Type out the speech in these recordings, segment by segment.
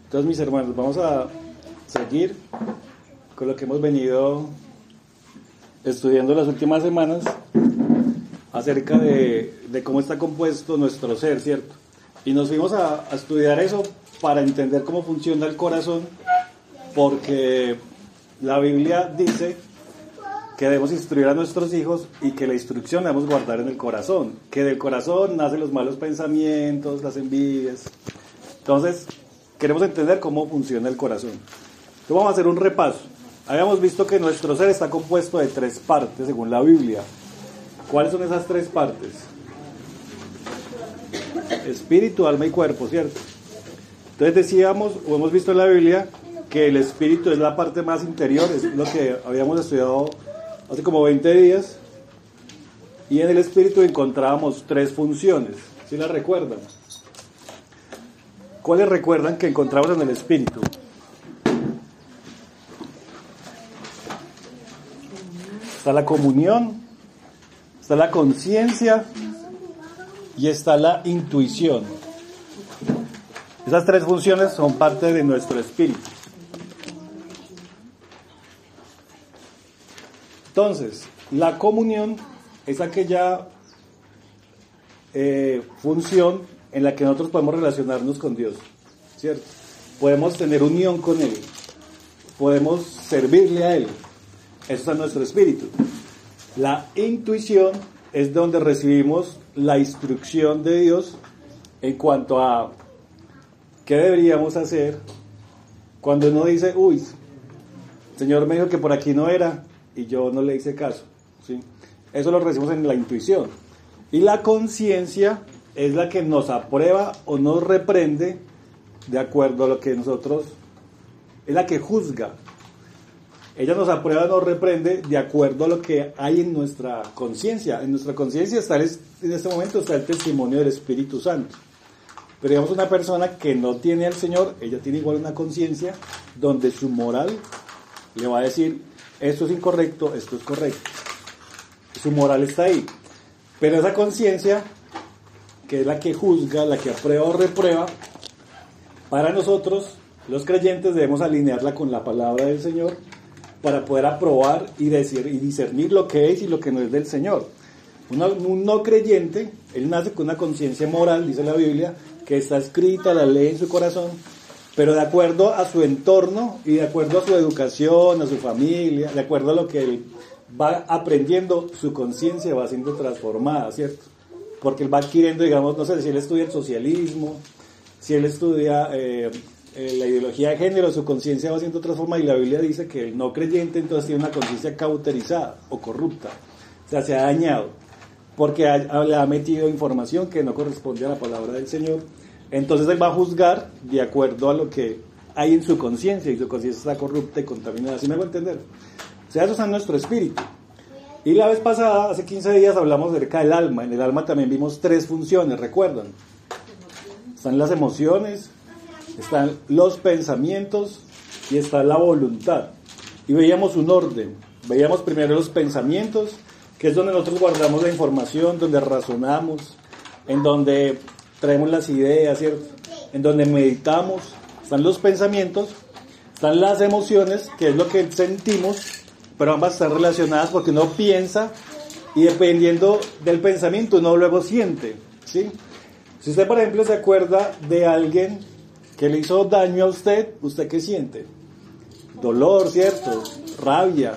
Entonces, mis hermanos, vamos a seguir con lo que hemos venido estudiando las últimas semanas acerca de cómo está compuesto nuestro ser, ¿cierto? Y nos fuimos a estudiar eso para entender cómo funciona el corazón, porque la Biblia dice que debemos instruir a nuestros hijos y que la instrucción la debemos guardar en el corazón, que del corazón nacen los malos pensamientos, las envidias. Entonces, queremos entender cómo funciona el corazón. Entonces vamos a hacer un repaso. Habíamos visto que nuestro ser está compuesto de 3 partes según la Biblia. ¿Cuáles son esas 3 partes? Espíritu, alma y cuerpo, ¿cierto? Entonces decíamos, o hemos visto en la Biblia, que el espíritu es la parte más interior, es lo que habíamos estudiado hace como 20 días, y en el espíritu encontrábamos 3 funciones, ¿sí las recuerdan? ¿Cuáles recuerdan que encontramos en el espíritu? Está la comunión, está la conciencia y está la intuición. Esas 3 funciones son parte de nuestro espíritu. Entonces, la comunión es aquella función en la que nosotros podemos relacionarnos con Dios, ¿cierto? Podemos tener unión con Él, podemos servirle a Él. Eso está en nuestro espíritu. La intuición es donde recibimos la instrucción de Dios en cuanto a qué deberíamos hacer cuando uno dice, uy, el Señor me dijo que por aquí no era y yo no le hice caso, ¿sí? Eso lo recibimos en la intuición. Y la conciencia es la que nos aprueba o nos reprende de acuerdo a lo que nosotros, es la que juzga. Ella nos aprueba, nos reprende de acuerdo a lo que hay en nuestra conciencia. En nuestra conciencia está en este momento está el testimonio del Espíritu Santo. Pero digamos, una persona que no tiene al Señor, ella tiene igual una conciencia donde su moral le va a decir, esto es incorrecto, esto es correcto. Su moral está ahí. Pero esa conciencia, que es la que juzga, la que aprueba o reprueba, para nosotros, los creyentes, debemos alinearla con la palabra del Señor para poder aprobar y discernir lo que es y lo que no es del Señor. Un no creyente, él nace con una conciencia moral, dice la Biblia, que está escrita, la lee en su corazón, pero de acuerdo a su entorno y de acuerdo a su educación, a su familia, de acuerdo a lo que él va aprendiendo, su conciencia va siendo transformada, ¿cierto? Porque él va adquiriendo, digamos, no sé, si él estudia el socialismo, si él estudia la ideología de género, su conciencia va siendo transformada, y la Biblia dice que el no creyente entonces tiene una conciencia cauterizada o corrupta, o sea, se ha dañado, porque le ha metido información que no corresponde a la palabra del Señor. Entonces él va a juzgar de acuerdo a lo que hay en su conciencia, y su conciencia está corrupta y contaminada. ¿Sí me hago entender? O sea, eso está en nuestro espíritu. Y la vez pasada, hace 15 días, hablamos acerca del alma. En el alma también vimos 3 funciones, ¿recuerdan? Están las emociones, están los pensamientos y está la voluntad. Y veíamos un orden. Veíamos primero los pensamientos, que es donde nosotros guardamos la información, donde razonamos, en donde traemos las ideas, ¿cierto? En donde meditamos. Están los pensamientos, están las emociones, que es lo que sentimos, pero ambas están relacionadas porque uno piensa y dependiendo del pensamiento uno luego siente, ¿sí? Si usted, por ejemplo, se acuerda de alguien que le hizo daño a usted, ¿usted qué siente? Dolor, ¿cierto? Rabia.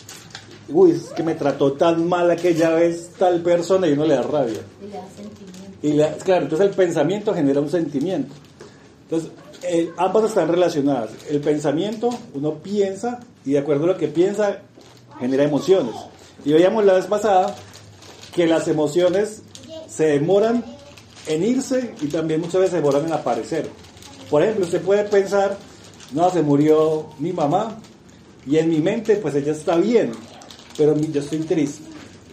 Uy, es que me trató tan mal aquella vez tal persona, y uno le da rabia. Y le da sentimiento. Claro, entonces el pensamiento genera un sentimiento. Entonces, ambas están relacionadas. El pensamiento, uno piensa, y de acuerdo a lo que piensa, genera emociones. Y veíamos la vez pasada que las emociones se demoran en irse y también muchas veces se demoran en aparecer. Por ejemplo, usted puede pensar, no, se murió mi mamá, y en mi mente, pues ella está bien, pero yo estoy triste.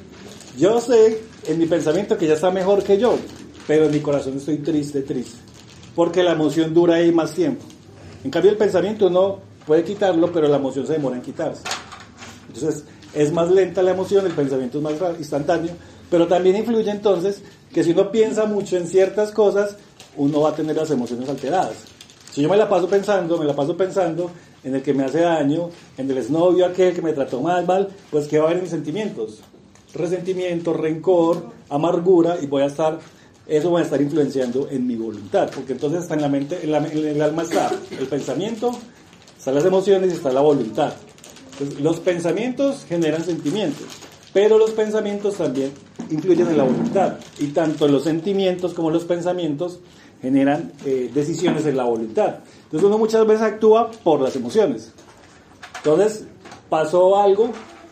Yo sé en mi pensamiento que ella está mejor que yo, pero en mi corazón estoy triste, porque la emoción dura ahí más tiempo. En cambio, el pensamiento uno puede quitarlo, pero la emoción se demora en quitarse. Entonces, es más lenta la emoción, el pensamiento es más instantáneo, pero también influye entonces que si uno piensa mucho en ciertas cosas, uno va a tener las emociones alteradas. Si yo me la paso pensando en el que me hace daño, en el exnovio aquel que me trató mal, pues ¿qué va a haber en mis sentimientos? Resentimiento, rencor, amargura, y eso va a estar influenciando en mi voluntad, porque entonces está en la mente, en el alma está el pensamiento, están las emociones y está la voluntad. Entonces, los pensamientos generan sentimientos, pero los pensamientos también influyen en la voluntad, y tanto los sentimientos como los pensamientos generan decisiones en la voluntad. Entonces uno muchas veces actúa por las emociones. Entonces pasó algo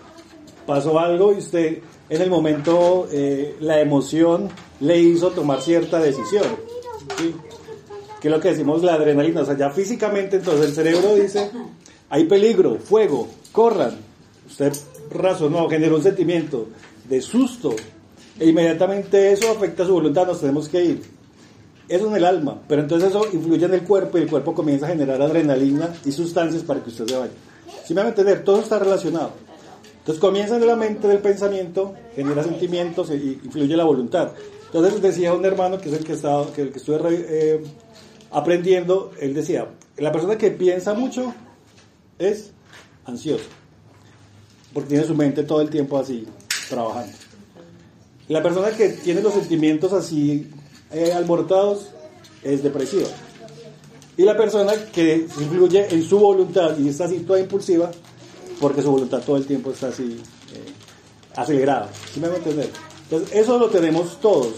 y usted en el momento la emoción le hizo tomar cierta decisión, ¿sí? Que es lo que decimos la adrenalina. O sea, ya físicamente entonces el cerebro dice, hay peligro, fuego, corran. Usted razonó, generó un sentimiento de susto, e inmediatamente eso afecta su voluntad, nos tenemos que ir. Eso en el alma, pero entonces eso influye en el cuerpo, y el cuerpo comienza a generar adrenalina y sustancias para que usted se vaya. ¿Sí me va a entender? Todo está relacionado. Entonces comienza en la mente del pensamiento, genera sentimientos y influye la voluntad. Entonces decía un hermano, que es el que estuve aprendiendo, él decía, la persona que piensa mucho es ansiosa, porque tiene su mente todo el tiempo así, trabajando. La persona que tiene los sentimientos así alborotados es depresiva. Y la persona que influye en su voluntad y está así toda impulsiva, porque su voluntad todo el tiempo está así acelerada. ¿Sí me van a entender? Entonces eso lo tenemos todos.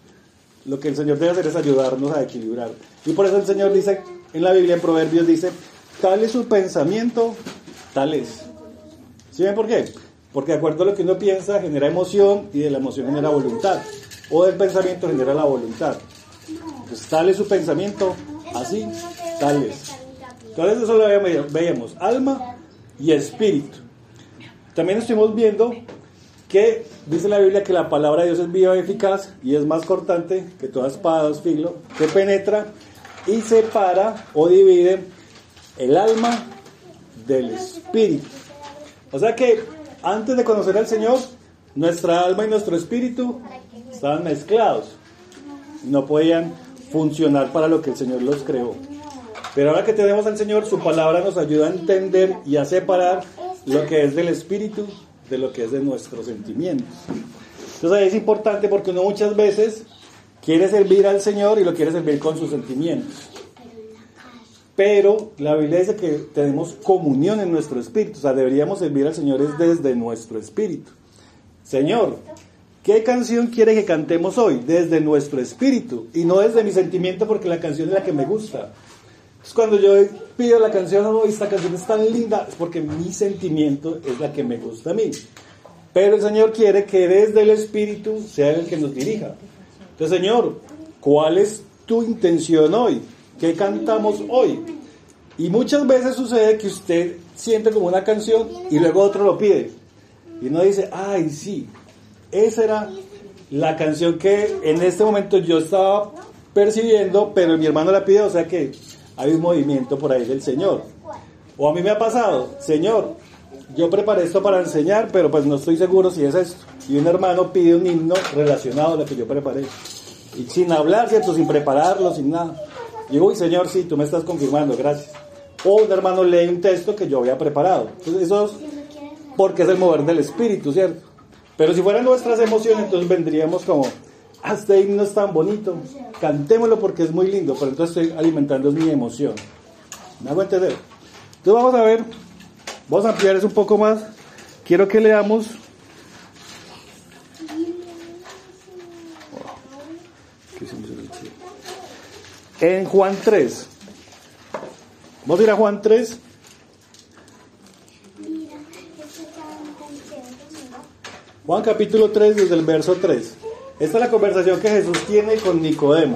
Lo que el Señor debe hacer es ayudarnos a equilibrar. Y por eso el Señor dice en la Biblia, en Proverbios, dice, tal es su pensamiento, tal es. ¿Sí ven por qué? Porque de acuerdo a lo que uno piensa genera emoción, y de la emoción genera voluntad, o del pensamiento genera la voluntad. Entonces tal es su pensamiento, así, tal es. Entonces eso lo veíamos, alma y espíritu. También estuvimos viendo que dice la Biblia que la palabra de Dios es viva y eficaz, y es más cortante que toda espada de dos filos, que penetra y separa o divide el alma del espíritu. O sea que antes de conocer al Señor, nuestra alma y nuestro espíritu estaban mezclados, no podían funcionar para lo que el Señor los creó. Pero ahora que tenemos al Señor, su palabra nos ayuda a entender y a separar lo que es del espíritu de lo que es de nuestros sentimientos. Entonces ahí es importante, porque uno muchas veces quiere servir al Señor y lo quiere servir con sus sentimientos. Pero la Biblia dice que tenemos comunión en nuestro espíritu, o sea, deberíamos servir al Señor es desde nuestro espíritu. Señor, ¿qué canción quiere que cantemos hoy? Desde nuestro espíritu, y no desde mi sentimiento, porque la canción es la que me gusta. Entonces cuando yo pido la canción, oh, esta canción es tan linda, es porque mi sentimiento es la que me gusta a mí. Pero el Señor quiere que desde el espíritu sea el que nos dirija. Entonces, Señor, ¿cuál es tu intención hoy? ¿Qué cantamos hoy? Y muchas veces sucede que usted siente como una canción y luego otro lo pide. Y uno dice, ay, sí, esa era la canción que en este momento yo estaba percibiendo, pero mi hermano la pidió, o sea que hay un movimiento por ahí del Señor. O a mí me ha pasado, Señor, yo preparé esto para enseñar, pero pues no estoy seguro si es esto. Y un hermano pide un himno relacionado a lo que yo preparé. Y sin hablar, ¿cierto? Sin prepararlo, sin nada. Y digo, uy, Señor, sí, tú me estás confirmando, gracias. O un hermano lee un texto que yo había preparado. Entonces eso es porque es el mover del espíritu, ¿cierto? Pero si fueran nuestras emociones, entonces vendríamos como, este himno es tan bonito, cantémoslo porque es muy lindo, pero entonces estoy alimentando mi emoción. ¿Me hago entender? Entonces vamos a ver, vamos a ampliar eso un poco más. Quiero que leamos en Juan 3. Vamos a ir a Juan 3. Juan capítulo 3, desde el verso 3. Esta es la conversación que Jesús tiene con Nicodemo.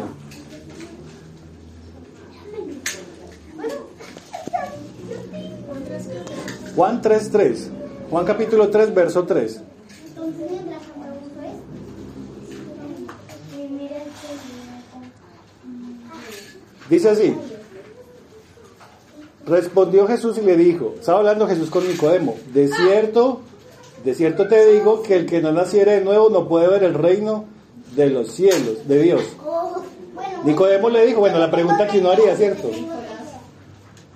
Juan 3:3. Juan capítulo 3, verso 3. Dice así. Respondió Jesús y le dijo, estaba hablando Jesús con Nicodemo, de cierto te digo que el que no naciere de nuevo no puede ver el reino de los cielos, de Dios. Nicodemo le dijo, bueno, la pregunta que uno haría, ¿cierto?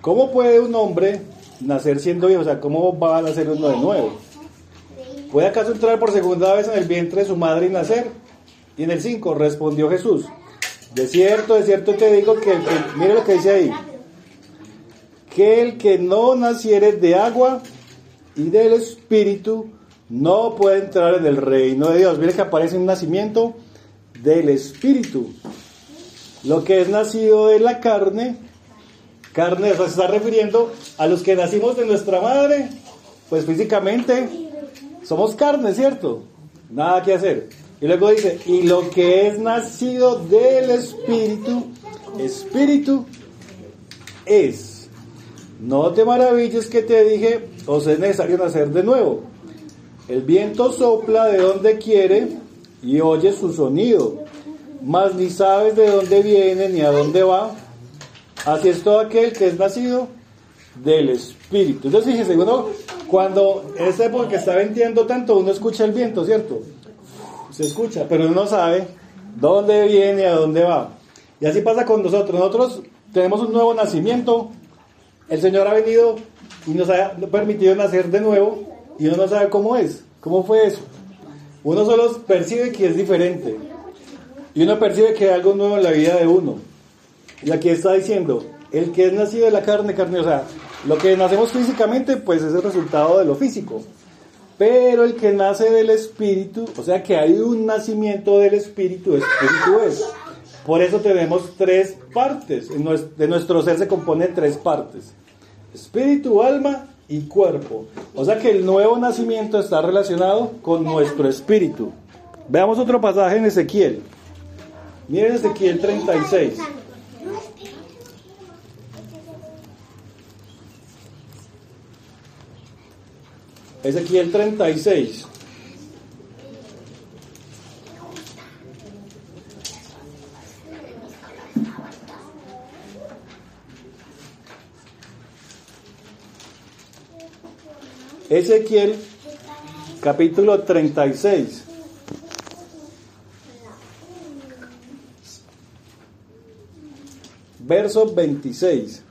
¿Cómo puede un hombre nacer siendo viejo? O sea, ¿cómo va a nacer uno de nuevo? ¿Puede acaso entrar por segunda vez en el vientre de su madre y nacer? Y en el 5 respondió Jesús: de cierto te digo que mire lo que dice ahí, que el que no naciere de agua y del Espíritu no puede entrar en el reino de Dios. Mire que aparece un nacimiento del Espíritu. Lo que es nacido de la carne, o sea, se está refiriendo a los que nacimos de nuestra madre, pues físicamente somos carne, ¿cierto? Nada que hacer. Y luego dice, y lo que es nacido del Espíritu, Espíritu es. No te maravilles que te dije, os es necesario nacer de nuevo. El viento sopla de donde quiere y oyes su sonido, mas ni sabes de dónde viene ni a dónde va. Así es todo aquel que es nacido del Espíritu. Entonces fíjese, uno cuando en esta época que está venteando tanto, uno escucha el viento, ¿cierto? Se escucha, pero uno no sabe dónde viene, a dónde va. Y así pasa con nosotros. Nosotros tenemos un nuevo nacimiento. El Señor ha venido y nos ha permitido nacer de nuevo y uno no sabe cómo es, cómo fue eso. Uno solo percibe que es diferente y uno percibe que hay algo nuevo en la vida de uno. Y aquí está diciendo, el que es nacido de la carne, o sea, lo que nacemos físicamente, pues es el resultado de lo físico. Pero el que nace del Espíritu, o sea que hay un nacimiento del Espíritu, Espíritu es. Por eso tenemos tres partes. De nuestro ser se compone de tres partes: espíritu, alma y cuerpo. O sea que el nuevo nacimiento está relacionado con nuestro espíritu. Veamos otro pasaje en Ezequiel. Miren Ezequiel 36. Ezequiel 36. Ezequiel capítulo 36. Verso 26.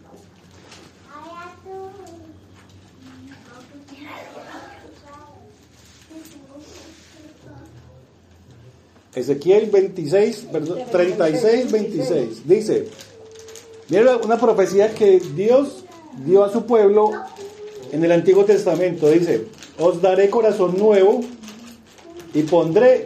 Ezequiel 36, 26. Dice, mira una profecía que Dios dio a su pueblo en el Antiguo Testamento. Dice, os daré corazón nuevo y pondré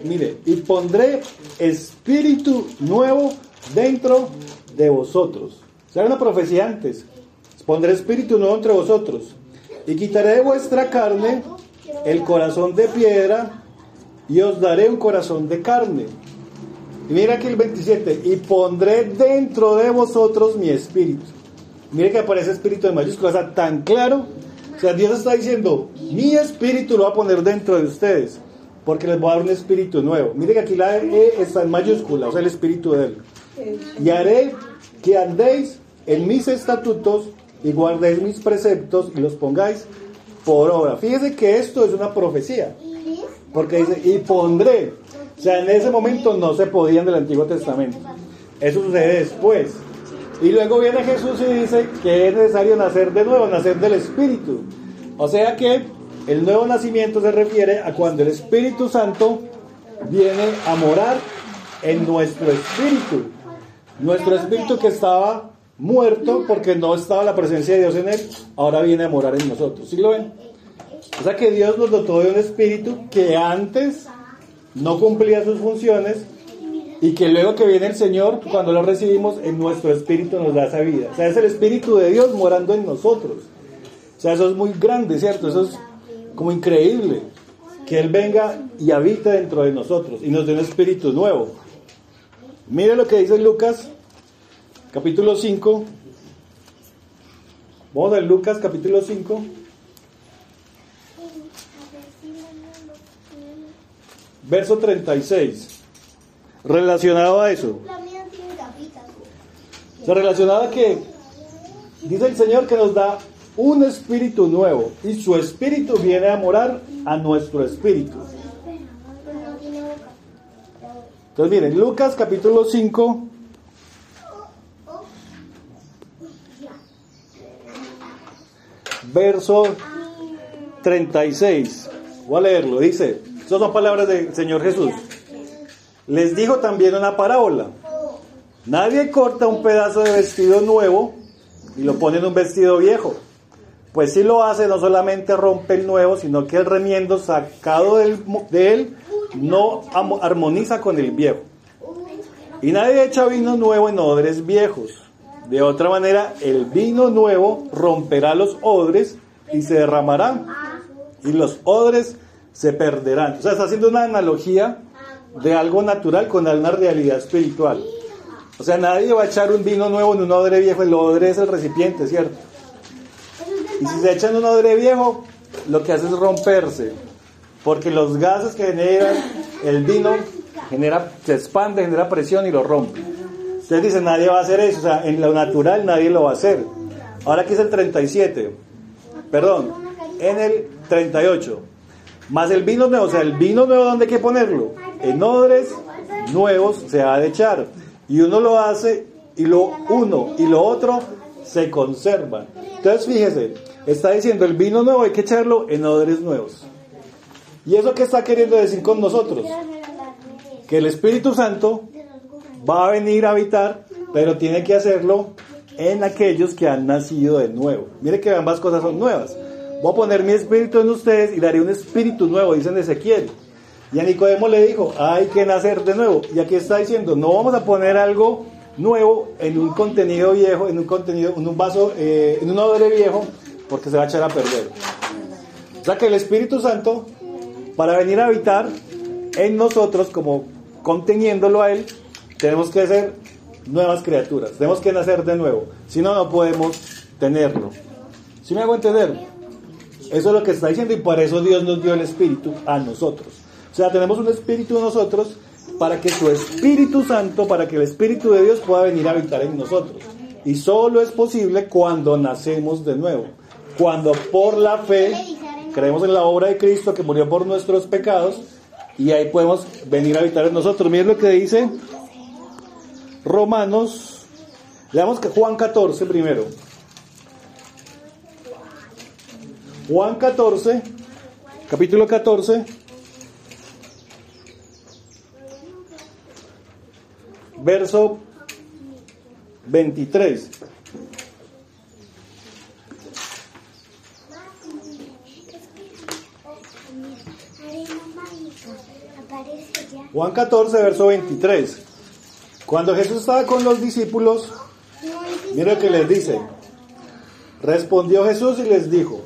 espíritu nuevo dentro de vosotros. O sea, una profecía antes. Pondré espíritu nuevo entre vosotros y quitaré de vuestra carne el corazón de piedra y os daré un corazón de carne. Y mira aquí el 27, y pondré dentro de vosotros mi espíritu. Mire que aparece espíritu en mayúsculas, o sea, tan claro. O sea, Dios está diciendo, mi espíritu lo va a poner dentro de ustedes, porque les voy a dar un espíritu nuevo. Mire que aquí la E está en mayúscula, o sea, el espíritu de Él. Y haré que andéis en mis estatutos y guardéis mis preceptos y los pongáis por obra. Fíjese que esto es una profecía. Porque dice, y pondré. O sea, en ese momento no se podía en el Antiguo Testamento. Eso sucede después. Y luego viene Jesús y dice que es necesario nacer de nuevo, nacer del Espíritu. O sea que el nuevo nacimiento se refiere a cuando el Espíritu Santo viene a morar en nuestro espíritu. Nuestro espíritu que estaba muerto porque no estaba la presencia de Dios en él, ahora viene a morar en nosotros. ¿Sí lo ven? O sea que Dios nos dotó de un espíritu que antes no cumplía sus funciones y que luego que viene el Señor, cuando lo recibimos, en nuestro espíritu nos da esa vida. O sea, es el Espíritu de Dios morando en nosotros. O sea, eso es muy grande, ¿cierto? Eso es como increíble, que Él venga y habite dentro de nosotros y nos dé un espíritu nuevo. Mire lo que dice Lucas, capítulo 5. Vamos a ver Lucas, capítulo 5. Verso 36. Relacionado a eso. O sea, relacionado a que dice el Señor que nos da un espíritu nuevo y su espíritu viene a morar a nuestro espíritu. Entonces miren, Lucas capítulo 5, verso 36. Voy a leerlo, dice, estas son palabras del Señor Jesús. Les dijo también una parábola. Nadie corta un pedazo de vestido nuevo y lo pone en un vestido viejo. Pues si lo hace, no solamente rompe el nuevo, sino que el remiendo sacado de él no armoniza con el viejo. Y nadie echa vino nuevo en odres viejos. De otra manera, el vino nuevo romperá los odres y se derramarán. Y los odres se perderán. O sea, está haciendo una analogía de algo natural con una realidad espiritual. O sea, nadie va a echar un vino nuevo en un odre viejo. El odre es el recipiente, ¿cierto? Y si se echa en un odre viejo, lo que hace es romperse. Porque los gases que generan el vino se expande, genera presión y lo rompe. Ustedes dicen, nadie va a hacer eso. O sea, en lo natural nadie lo va a hacer. Ahora aquí es el 37. Perdón, en el 38. Más el vino nuevo. O sea, el vino nuevo, ¿dónde hay que ponerlo? En odres nuevos se ha de echar. Y uno lo hace, y lo uno y lo otro se conservan. Entonces fíjese, está diciendo el vino nuevo hay que echarlo en odres nuevos. ¿Y eso qué está queriendo decir con nosotros? Que el Espíritu Santo va a venir a habitar, pero tiene que hacerlo en aquellos que han nacido de nuevo. Mire que ambas cosas son nuevas. Voy a poner mi espíritu en ustedes y daré un espíritu nuevo, dicen Ezequiel. Y a Nicodemo le dijo, hay que nacer de nuevo. Y aquí está diciendo, no vamos a poner algo nuevo en un contenido viejo, en un vaso, en un odre viejo, porque se va a echar a perder. O sea que el Espíritu Santo, para venir a habitar en nosotros, como conteniéndolo a Él, tenemos que ser nuevas criaturas, tenemos que nacer de nuevo. Si no, no podemos tenerlo. ¿Sí me hago entender? Eso es lo que está diciendo y por eso Dios nos dio el Espíritu a nosotros. O sea, tenemos un Espíritu en nosotros para que su Espíritu Santo, para que el Espíritu de Dios pueda venir a habitar en nosotros. Y solo es posible cuando nacemos de nuevo. Cuando por la fe creemos en la obra de Cristo que murió por nuestros pecados y ahí podemos venir a habitar en nosotros. Miren lo que dice Romanos. Leamos que Juan 14 primero. Juan 14, capítulo 14. Verso 23. Juan 14, verso 23. Cuando Jesús estaba con los discípulos, mira lo que les dice. Respondió Jesús y les dijo,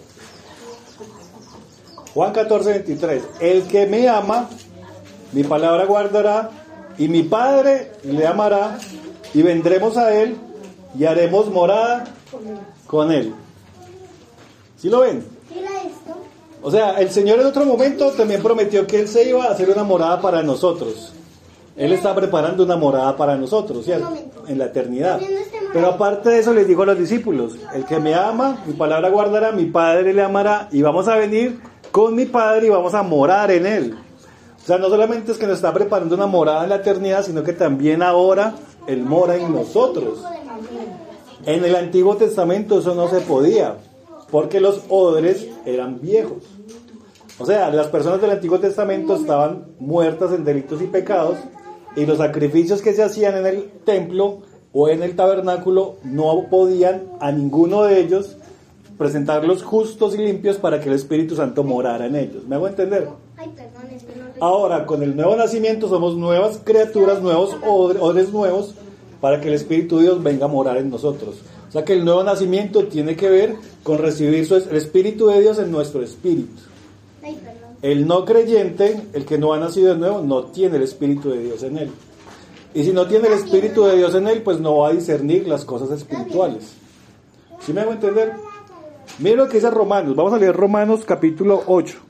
Juan 14, 23, el que me ama, mi palabra guardará, y mi Padre le amará, y vendremos a Él, y haremos morada con Él. ¿Sí lo ven? O sea, el Señor en otro momento también prometió que Él se iba a hacer una morada para nosotros. Él está preparando una morada para nosotros, ¿cierto? En la eternidad. Pero aparte de eso les dijo a los discípulos, el que me ama, mi palabra guardará, mi Padre le amará, y vamos a venir con mi Padre y vamos a morar en Él. O sea, no solamente es que nos está preparando una morada en la eternidad, sino que también ahora Él mora en nosotros. En el Antiguo Testamento eso no se podía, porque los odres eran viejos. O sea, las personas del Antiguo Testamento estaban muertas en delitos y pecados, y los sacrificios que se hacían en el templo o en el tabernáculo no podían a ninguno de ellos presentarlos justos y limpios para que el Espíritu Santo morara en ellos. ¿Me hago entender? Ahora, con el nuevo nacimiento somos nuevas criaturas, nuevos odres nuevos, para que el Espíritu de Dios venga a morar en nosotros. O sea que el nuevo nacimiento tiene que ver con recibir el Espíritu de Dios en nuestro espíritu. El no creyente, el que no ha nacido de nuevo, no tiene el Espíritu de Dios en él. Y si no tiene el Espíritu de Dios en él, pues no va a discernir las cosas espirituales. ¿Sí me hago entender? Miren lo que dice Romanos. Vamos a leer Romanos capítulo 8.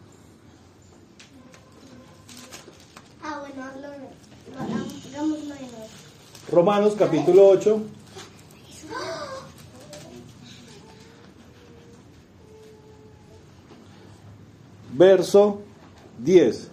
Romanos capítulo 8. Verso 10.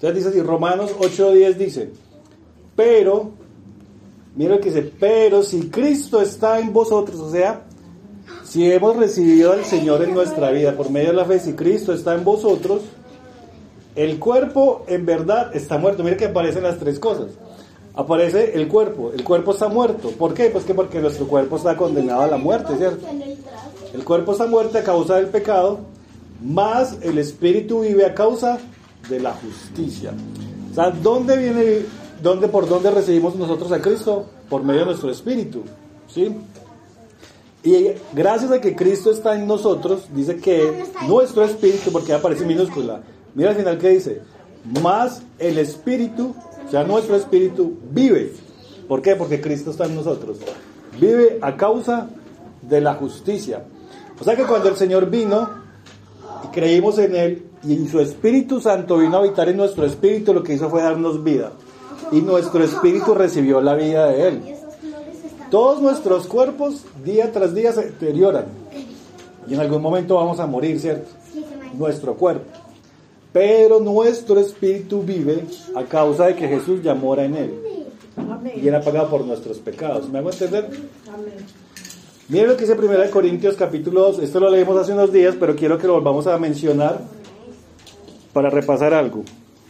Entonces dice así, Romanos 8:10 dice, pero, mira lo que dice, pero si Cristo está en vosotros, o sea, si hemos recibido al Señor en nuestra vida por medio de la fe, si Cristo está en vosotros, el cuerpo en verdad está muerto. Mira que aparecen las tres cosas. Aparece el cuerpo está muerto. ¿Por qué? Pues que porque nuestro cuerpo está condenado a la muerte, ¿cierto? El cuerpo está muerto a causa del pecado, más el espíritu vive a causa de la justicia. O sea, ¿por dónde recibimos nosotros a Cristo? Por medio de nuestro espíritu, ¿sí? Y gracias a que Cristo está en nosotros, dice que nuestro espíritu, porque aparece minúscula, mira al final que dice, más el espíritu, o sea, nuestro espíritu vive. ¿Por qué? Porque Cristo está en nosotros. Vive a causa de la justicia. O sea que cuando el Señor vino, y creímos en Él, y su Espíritu Santo vino a habitar en nuestro espíritu, lo que hizo fue darnos vida. Y nuestro espíritu recibió la vida de Él. Todos nuestros cuerpos, día tras día, se deterioran. Y en algún momento vamos a morir, ¿cierto? Nuestro cuerpo. Pero nuestro espíritu vive a causa de que Jesús ya mora en Él. Y Él ha pagado por nuestros pecados. ¿Me hago entender? Miren lo que dice 1 Corintios capítulo 2. Esto lo leímos hace unos días, pero quiero que lo volvamos a mencionar para repasar algo.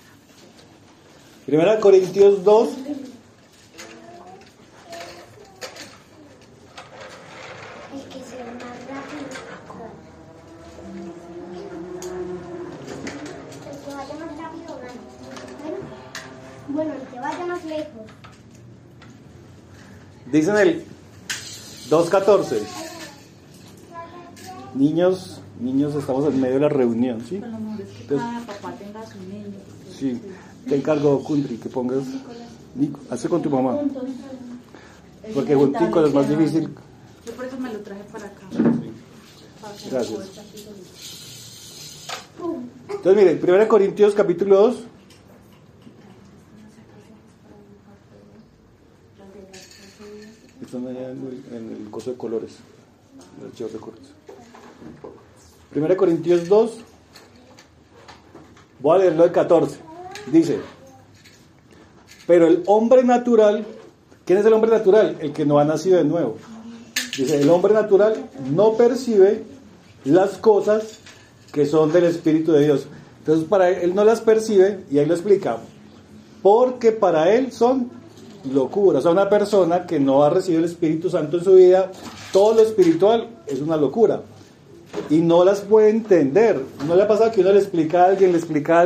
1 Corintios 2. Bueno, el que vaya más lejos. Dice en el 2:14. Niños, estamos en medio de la reunión, ¿sí? Entonces, papá tenga su niño. Sí, te encargo, Country, que pongas Nico, hazte con tu mamá. Porque juntico es más difícil. Yo por eso me lo traje para acá. Sí. Gracias. Entonces miren, 1 Corintios capítulo 2. Están allá en el coso de colores, el archivo de colores. 1 Corintios 2. Voy a leerlo el 14. Dice, pero el hombre natural, ¿quién es el hombre natural? El que no ha nacido de nuevo. Dice, el hombre natural no percibe las cosas que son del Espíritu de Dios. Entonces para él no las percibe, y ahí lo explica, porque para él son locura. O sea, una persona que no ha recibido el Espíritu Santo en su vida, todo lo espiritual es una locura. Y no las puede entender. ¿No le ha pasado que uno le explica a alguien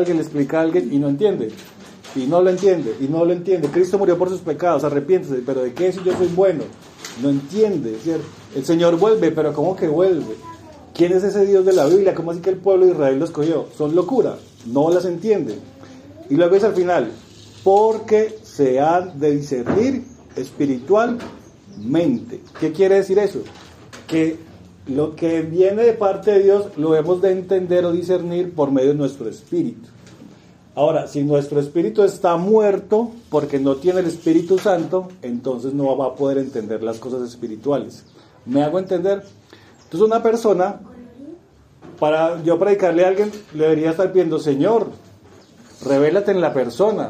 y no entiende? Y no lo entiende. Cristo murió por sus pecados, arrepiéntese, pero ¿de qué si yo soy bueno? No entiende, ¿cierto? El Señor vuelve, pero ¿cómo que vuelve? ¿Quién es ese Dios de la Biblia? ¿Cómo así que el pueblo de Israel lo escogió? Son locura, no las entienden. Y luego dice al final, porque se han de discernir espiritualmente. ¿Qué quiere decir eso? Que lo que viene de parte de Dios lo hemos de entender o discernir por medio de nuestro espíritu. Ahora, si nuestro espíritu está muerto porque no tiene el Espíritu Santo, entonces no va a poder entender las cosas espirituales. ¿Me hago entender? Entonces una persona, para yo predicarle a alguien, le debería estar pidiendo, Señor, revélate en la persona,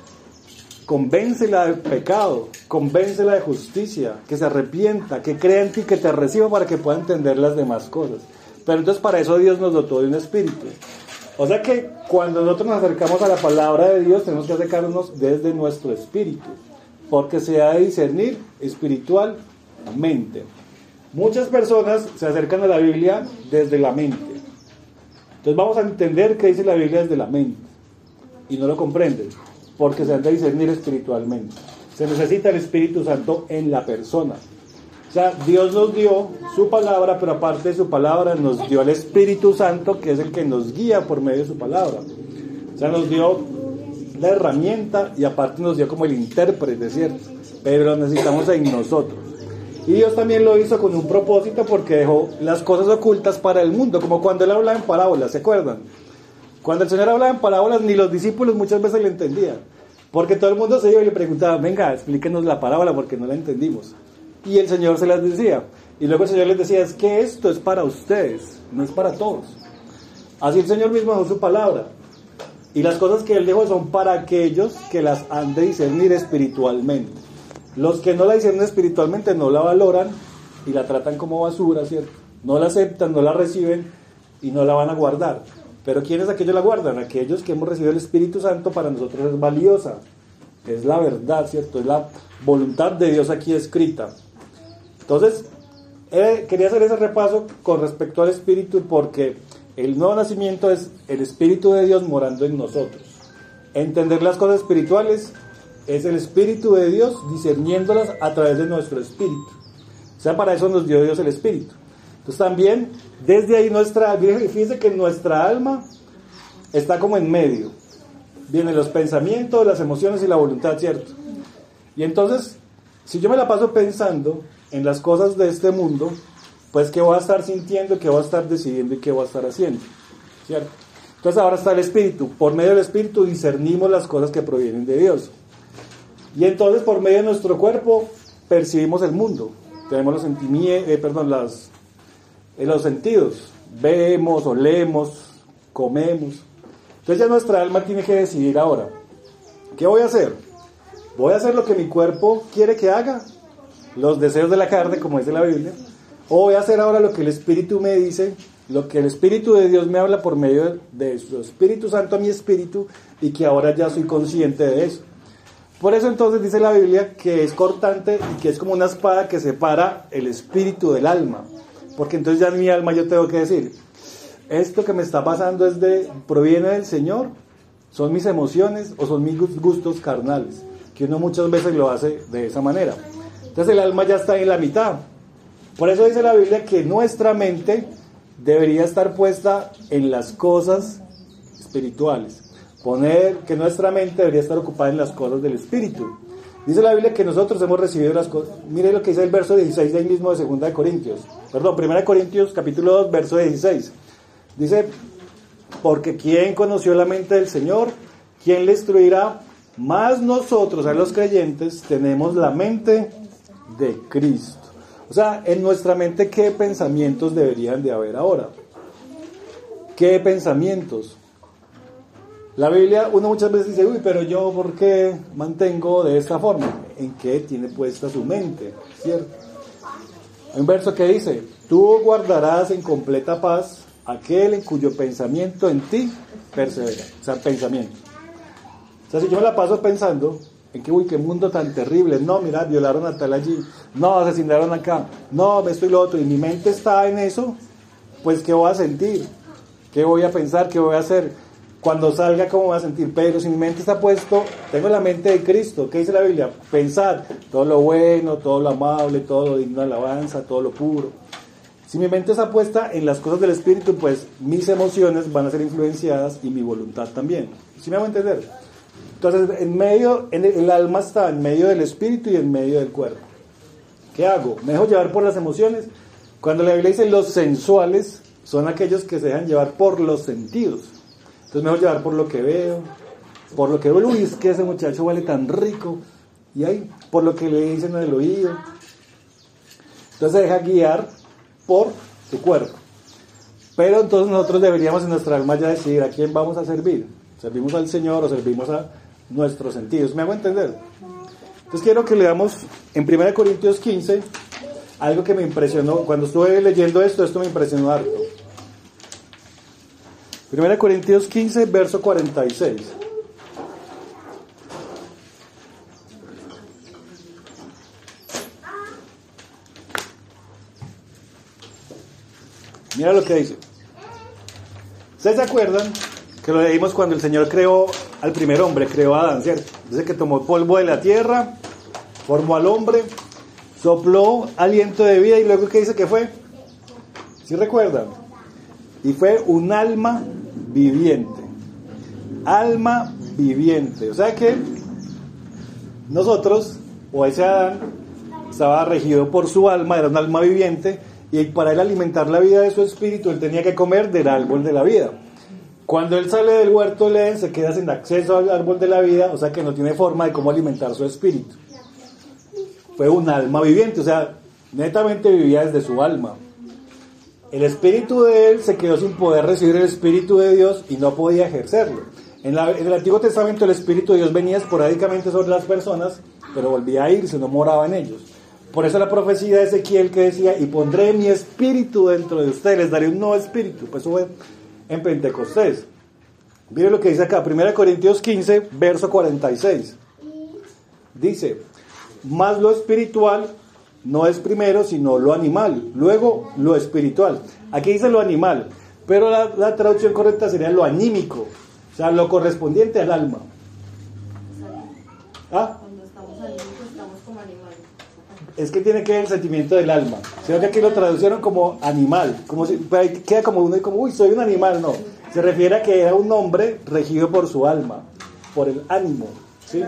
convéncela del pecado, convéncela de justicia, que se arrepienta, que crea en ti, que te reciba para que pueda entender las demás cosas. Pero entonces para eso Dios nos dotó de un espíritu. O sea que cuando nosotros nos acercamos a la palabra de Dios, tenemos que acercarnos desde nuestro espíritu, porque se ha de discernir espiritualmente. Muchas personas se acercan a la Biblia desde la mente. Entonces vamos a entender qué dice la Biblia desde la mente, y no lo comprenden, porque se han de discernir espiritualmente. Se necesita el Espíritu Santo en la persona. O sea, Dios nos dio su palabra, pero aparte de su palabra nos dio el Espíritu Santo, que es el que nos guía por medio de su palabra. O sea, nos dio la herramienta y aparte nos dio como el intérprete, ¿cierto? Pero lo necesitamos en nosotros. Y Dios también lo hizo con un propósito, porque dejó las cosas ocultas para el mundo, como cuando Él hablaba en parábolas, ¿se acuerdan? Cuando el Señor hablaba en parábolas, ni los discípulos muchas veces le entendían, porque todo el mundo se iba y le preguntaba, venga, explíquenos la parábola porque no la entendimos. Y el Señor se las decía, y luego el Señor les decía, es que esto es para ustedes, no es para todos. Así el Señor mismo dejó su palabra, Y las cosas que Él dejó son para aquellos que las han de discernir espiritualmente. Los que no la disciernen espiritualmente no la valoran y la tratan como basura, ¿cierto? No la aceptan, no la reciben y no la van a guardar. Pero ¿quiénes aquellos la guardan? Aquellos que hemos recibido el Espíritu Santo. Para nosotros es valiosa, es la verdad, ¿cierto? Es la voluntad de Dios aquí escrita. Entonces, quería hacer ese repaso con respecto al Espíritu, porque el nuevo nacimiento es el Espíritu de Dios morando en nosotros. Entender las cosas espirituales es el Espíritu de Dios discerniéndolas a través de nuestro espíritu. O sea, para eso nos dio Dios el Espíritu. Entonces también, desde ahí fíjense que nuestra alma está como en medio. Vienen los pensamientos, las emociones y la voluntad, ¿cierto? Y entonces, si yo me la paso pensando en las cosas de este mundo, pues ¿qué voy a estar sintiendo, qué voy a estar decidiendo y qué voy a estar haciendo? ¿Cierto? Entonces ahora está el Espíritu. Por medio del Espíritu discernimos las cosas que provienen de Dios. Y entonces por medio de nuestro cuerpo percibimos el mundo. Tenemos los sentimientos, los sentidos. Vemos, olemos, comemos. Entonces ya nuestra alma tiene que decidir ahora. ¿Qué voy a hacer? ¿Voy a hacer lo que mi cuerpo quiere que haga? Los deseos de la carne, como dice la Biblia. ¿O voy a hacer ahora lo que el Espíritu me dice? Lo que el Espíritu de Dios me habla por medio de su Espíritu Santo a mi espíritu, y que ahora ya soy consciente de eso. Por eso entonces dice la Biblia que es cortante y que es como una espada que separa el espíritu del alma. Porque entonces ya en mi alma yo tengo que decir, esto que me está pasando proviene del Señor, son mis emociones o son mis gustos carnales, que uno muchas veces lo hace de esa manera. Entonces el alma ya está en la mitad. Por eso dice la Biblia que nuestra mente debería estar puesta en las cosas espirituales. Que nuestra mente debería estar ocupada en las cosas del Espíritu. Dice la Biblia que nosotros hemos recibido las cosas. Mire lo que dice el verso 16 de ahí mismo de 1 Corintios, capítulo 2, verso 16. Dice, porque ¿quién conoció la mente del Señor? ¿Quién le instruirá? Más nosotros, a los creyentes, tenemos la mente de Cristo. O sea, en nuestra mente, ¿qué pensamientos deberían de haber ahora? ¿Qué pensamientos? La Biblia, uno muchas veces dice, uy, pero yo, ¿por qué mantengo de esta forma? ¿En qué tiene puesta su mente? ¿Cierto? Hay un verso que dice, tú guardarás en completa paz aquel en cuyo pensamiento en ti persevera. O sea, pensamiento. O sea, si yo me la paso pensando en que, uy, qué mundo tan terrible, no, mira, violaron a tal allí, no, asesinaron acá, no, esto y lo otro, y mi mente está en eso, pues, ¿qué voy a sentir? ¿Qué voy a pensar? ¿Qué voy a hacer? Cuando salga, ¿cómo voy a sentir? Pero si mi mente está puesto, tengo la mente de Cristo. ¿Qué dice la Biblia? Pensar todo lo bueno, todo lo amable, todo lo digno de alabanza, todo lo puro. Si mi mente está puesta en las cosas del Espíritu, pues mis emociones van a ser influenciadas y mi voluntad también. ¿Sí me hago entender? Entonces, el alma está en medio del Espíritu y en medio del cuerpo. ¿Qué hago? ¿Me dejo llevar por las emociones? Cuando la Biblia dice los sensuales, son aquellos que se dejan llevar por los sentidos. Entonces me dejo llevar por lo que veo, por lo que veo, uy, es que ese muchacho huele tan rico, y ahí, por lo que le dicen en el oído. Entonces se deja guiar por su cuerpo. Pero entonces nosotros deberíamos en nuestra alma ya decidir a quién vamos a servir. ¿Servimos al Señor o servimos a nuestros sentidos? ¿Me hago entender? Entonces quiero que leamos en 1 Corintios 15 algo que me impresionó. Cuando estuve leyendo esto me impresionó harto. 1 Corintios 15, verso 46. Mira lo que dice. ¿Ustedes se acuerdan que lo leímos cuando el Señor creó al primer hombre, creó a Adán, ¿cierto? Dice que tomó polvo de la tierra, formó al hombre, sopló aliento de vida y luego ¿qué dice que fue? ¿Sí recuerdan? Y fue un alma viviente. Alma viviente. O sea que nosotros, o ese Adán, estaba regido por su alma, era un alma viviente, y para él alimentar la vida de su espíritu, él tenía que comer del árbol de la vida. Cuando él sale del huerto del Edén, se queda sin acceso al árbol de la vida, o sea que no tiene forma de cómo alimentar su espíritu. Fue un alma viviente, o sea, netamente vivía desde su alma. El espíritu de él se quedó sin poder recibir el espíritu de Dios y no podía ejercerlo. En el Antiguo Testamento el Espíritu de Dios venía esporádicamente sobre las personas, pero volvía a irse, no moraba en ellos. Por eso la profecía de Ezequiel que decía, y pondré mi espíritu dentro de ustedes, les daré un nuevo espíritu. Pues eso fue en Pentecostés. Miren lo que dice acá, 1 Corintios 15, verso 46. Dice, mas lo espiritual no es primero, sino lo animal, luego lo espiritual. Aquí dice lo animal, pero la traducción correcta sería lo anímico, o sea, lo correspondiente al alma. ¿Ah? Cuando estamos anímicos, estamos como animales. Es que tiene que ver el sentimiento del alma. Sino que aquí lo traducieron como animal, como si, queda como uno y como, uy, soy un animal, no. Se refiere a que era un hombre regido por su alma, por el ánimo, ¿sí?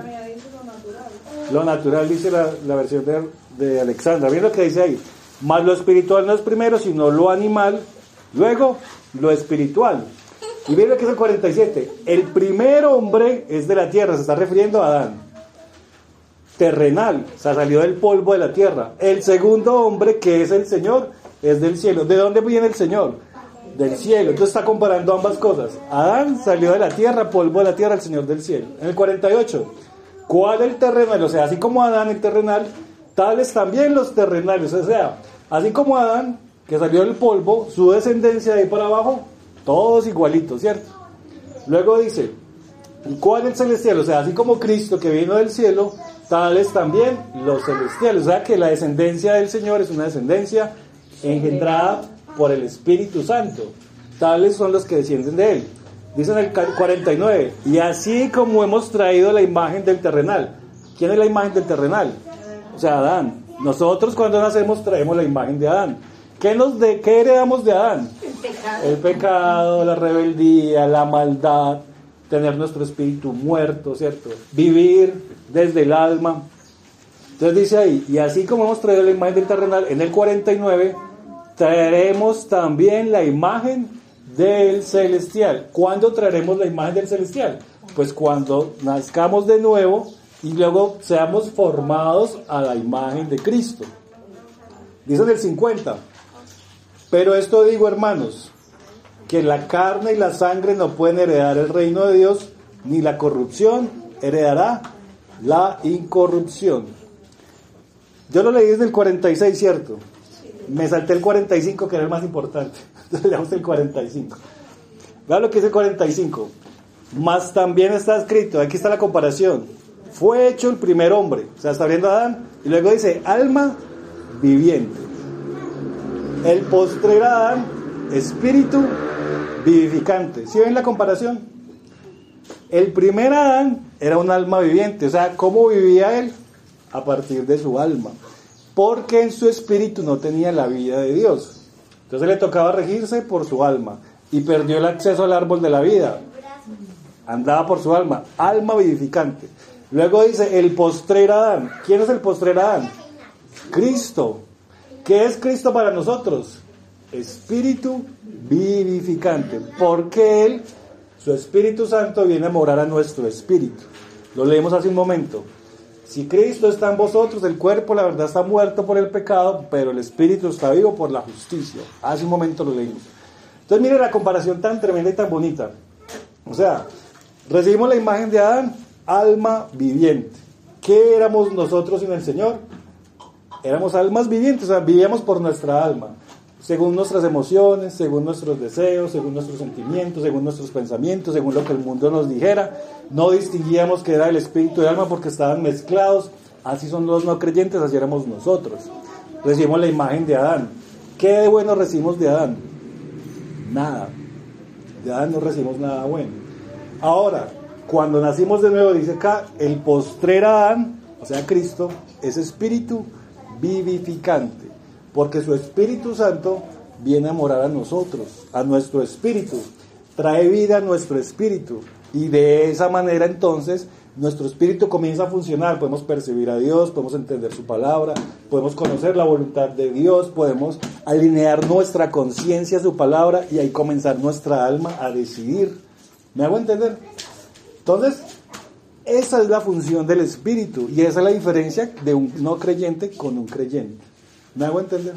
Lo natural, dice la versión de Alexandra. Miren lo que dice ahí. Mas lo espiritual no es primero, sino lo animal, luego lo espiritual. Y miren lo que es el 47. El primer hombre es de la tierra, se está refiriendo a Adán. Terrenal, o sea, salió del polvo de la tierra. El segundo hombre, que es el Señor, es del cielo. ¿De dónde viene el Señor? Del cielo. Entonces está comparando ambas cosas. Adán salió de la tierra, polvo de la tierra, el Señor del cielo. En el 48. ¿Cuál el terrenal? O sea, así como Adán el terrenal, tales también los terrenales. O sea, así como Adán, que salió del polvo, su descendencia de ahí para abajo, todos igualitos, ¿cierto? Luego dice, ¿cuál el celestial? O sea, así como Cristo que vino del cielo, tales también los celestiales. O sea, que la descendencia del Señor es una descendencia engendrada por el Espíritu Santo. Tales son los que descienden de Él. Dice en el 49, y así como hemos traído la imagen del terrenal. ¿Quién es la imagen del terrenal? O sea, Adán. Nosotros cuando nacemos traemos la imagen de Adán. ¿Qué heredamos de Adán? El pecado, la rebeldía, la maldad, tener nuestro espíritu muerto, ¿cierto? Vivir desde el alma. Entonces dice ahí, y así como hemos traído la imagen del terrenal, en el 49, traeremos también la imagen del celestial. ¿Cuándo traeremos la imagen del celestial? Pues cuando nazcamos de nuevo y luego seamos formados a la imagen de Cristo. Dice en el 50, pero esto digo, hermanos, que la carne y la sangre no pueden heredar el reino de Dios, ni la corrupción heredará la incorrupción. Yo lo leí desde el 46, ¿cierto? Me salté el 45, que era el más importante. Entonces leamos el 45. Vean lo que dice el 45. Mas también está escrito, aquí está la comparación. Fue hecho el primer hombre, o sea, está abriendo a Adán, y luego dice, alma viviente. El postrer Adán, espíritu vivificante. ¿Sí ven la comparación? El primer Adán era un alma viviente, o sea, ¿cómo vivía él? A partir de su alma. Porque en su espíritu no tenía la vida de Dios. Entonces le tocaba regirse por su alma. Y perdió el acceso al árbol de la vida. Andaba por su alma. Alma vivificante. Luego dice, el postrer Adán. ¿Quién es el postrer Adán? Cristo. ¿Qué es Cristo para nosotros? Espíritu vivificante. Porque Él, su Espíritu Santo, viene a morar a nuestro espíritu. Lo leemos hace un momento. Si Cristo está en vosotros, el cuerpo, la verdad, está muerto por el pecado, pero el espíritu está vivo por la justicia. Hace un momento lo leímos. Entonces, mire la comparación tan tremenda y tan bonita. O sea, recibimos la imagen de Adán, alma viviente. ¿Qué éramos nosotros sin el Señor? Éramos almas vivientes, o sea, vivíamos por nuestra alma. Según nuestras emociones, según nuestros deseos, según nuestros sentimientos, según nuestros pensamientos, según lo que el mundo nos dijera. No distinguíamos que era el espíritu y el alma porque estaban mezclados. Así son los no creyentes, así éramos nosotros. Recibimos la imagen de Adán. ¿Qué de bueno recibimos de Adán? Nada. De Adán no recibimos nada bueno. Ahora, cuando nacimos de nuevo, dice acá, el postrer Adán, o sea Cristo, es espíritu vivificante. Porque su Espíritu Santo viene a morar a nosotros, a nuestro espíritu, trae vida a nuestro espíritu, y de esa manera entonces nuestro espíritu comienza a funcionar. Podemos percibir a Dios, podemos entender su palabra, podemos conocer la voluntad de Dios, podemos alinear nuestra conciencia a su palabra, y ahí comenzar nuestra alma a decidir. ¿Me hago entender? Entonces, esa es la función del espíritu, y esa es la diferencia de un no creyente con un creyente. ¿Me hago entender?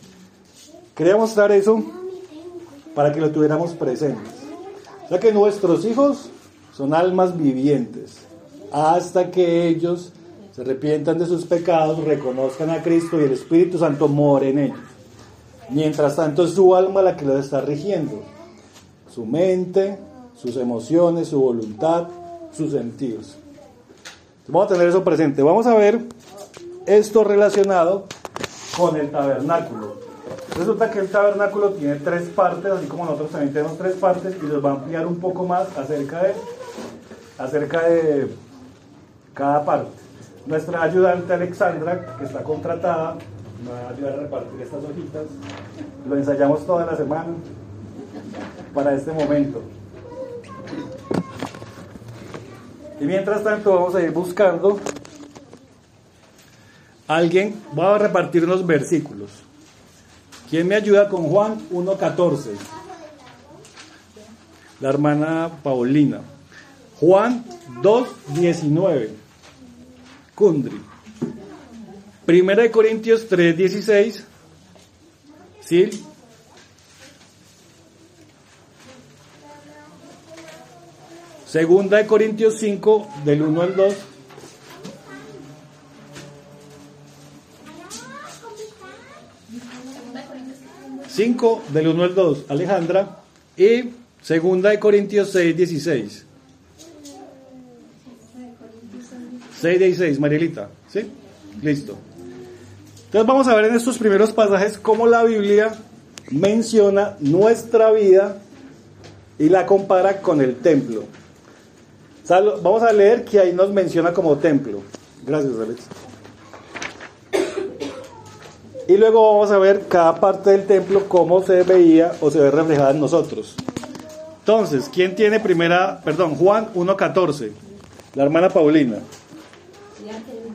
Quería mostrar eso para que lo tuviéramos presente. O sea que nuestros hijos son almas vivientes, hasta que ellos se arrepientan de sus pecados, reconozcan a Cristo y el Espíritu Santo more en ellos. Mientras tanto es su alma la que los está rigiendo, su mente, sus emociones, su voluntad, sus sentidos. Vamos a tener eso presente. Vamos a ver esto relacionado con el tabernáculo. Resulta que el tabernáculo tiene 3 partes, así como nosotros también tenemos 3 partes, y nos va a ampliar un poco más acerca de cada parte. Nuestra ayudante Alexandra, que está contratada, me va a ayudar a repartir estas hojitas. Lo ensayamos toda la semana para este momento. Y mientras tanto vamos a ir buscando alguien. Voy a repartir unos versículos. ¿Quién me ayuda con Juan 1:14? La hermana Paulina. Juan 2:19. Kundri. 1 Corintios 3:16. ¿Sí? Segunda de Corintios 5, del 1 al 2. Cinco, del 1 al 2, Alejandra. Y segunda de Corintios 6, 16. 6, 16, Marielita. ¿Sí? Listo. Entonces vamos a ver en estos primeros pasajes cómo la Biblia menciona nuestra vida y la compara con el templo. O sea, vamos a leer que ahí nos menciona como templo. Gracias, Alex. Y luego vamos a ver cada parte del templo, cómo se veía o se ve reflejada en nosotros. Entonces, ¿quién tiene Juan 1:14? La hermana Paulina. Y aquel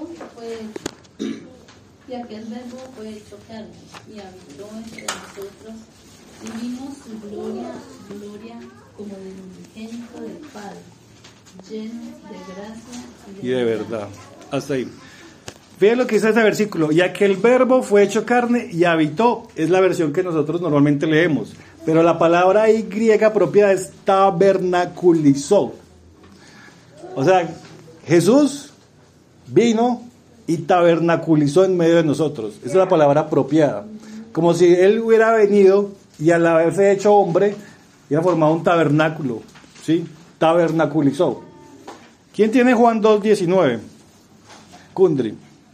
verbo fue hecho carne y habitó entre nosotros y vimos su gloria como del unigénito del Padre, lleno de gracia y de verdad. Hasta ahí. Fíjense lo que dice este versículo. Y aquel verbo fue hecho carne y habitó. Es la versión que nosotros normalmente leemos. Pero la palabra ahí griega propia es tabernaculizó. O sea, Jesús vino y tabernaculizó en medio de nosotros. Esa es la palabra apropiada. Como si Él hubiera venido y al haberse hecho hombre, hubiera formado un tabernáculo. ¿Sí? Tabernaculizó. ¿Quién tiene Juan 2:19? Kundri.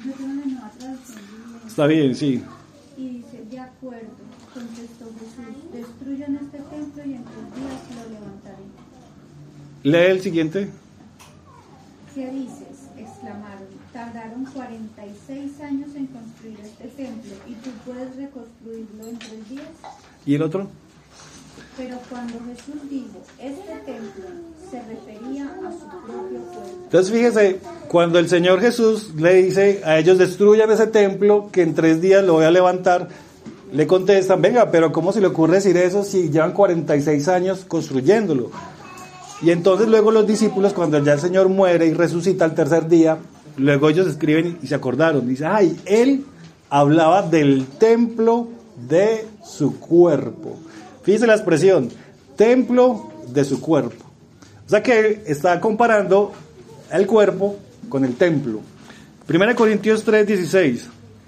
Está bien, sí. Y dice, de acuerdo, contestó Jesús, destruyan este templo y en 3 días lo levantaré. Lee el siguiente. ¿Qué dices? Exclamaron. Tardaron 46 años en construir este templo y tú puedes reconstruirlo en 3 días. ¿Y el otro? Pero cuando Jesús dijo, este templo, se refería a su propio cuerpo. Entonces fíjese, cuando el Señor Jesús le dice a ellos, destruyan ese templo, que en 3 días lo voy a levantar, le contestan, venga, pero ¿cómo se le ocurre decir eso si llevan 46 años construyéndolo? Y entonces luego los discípulos, cuando ya el Señor muere y resucita al 3er día, luego ellos escriben y se acordaron, dice, ay, Él hablaba del templo de su cuerpo. Fíjese la expresión, templo de su cuerpo. O sea que está comparando el cuerpo con el templo. 1 Corintios 3:16.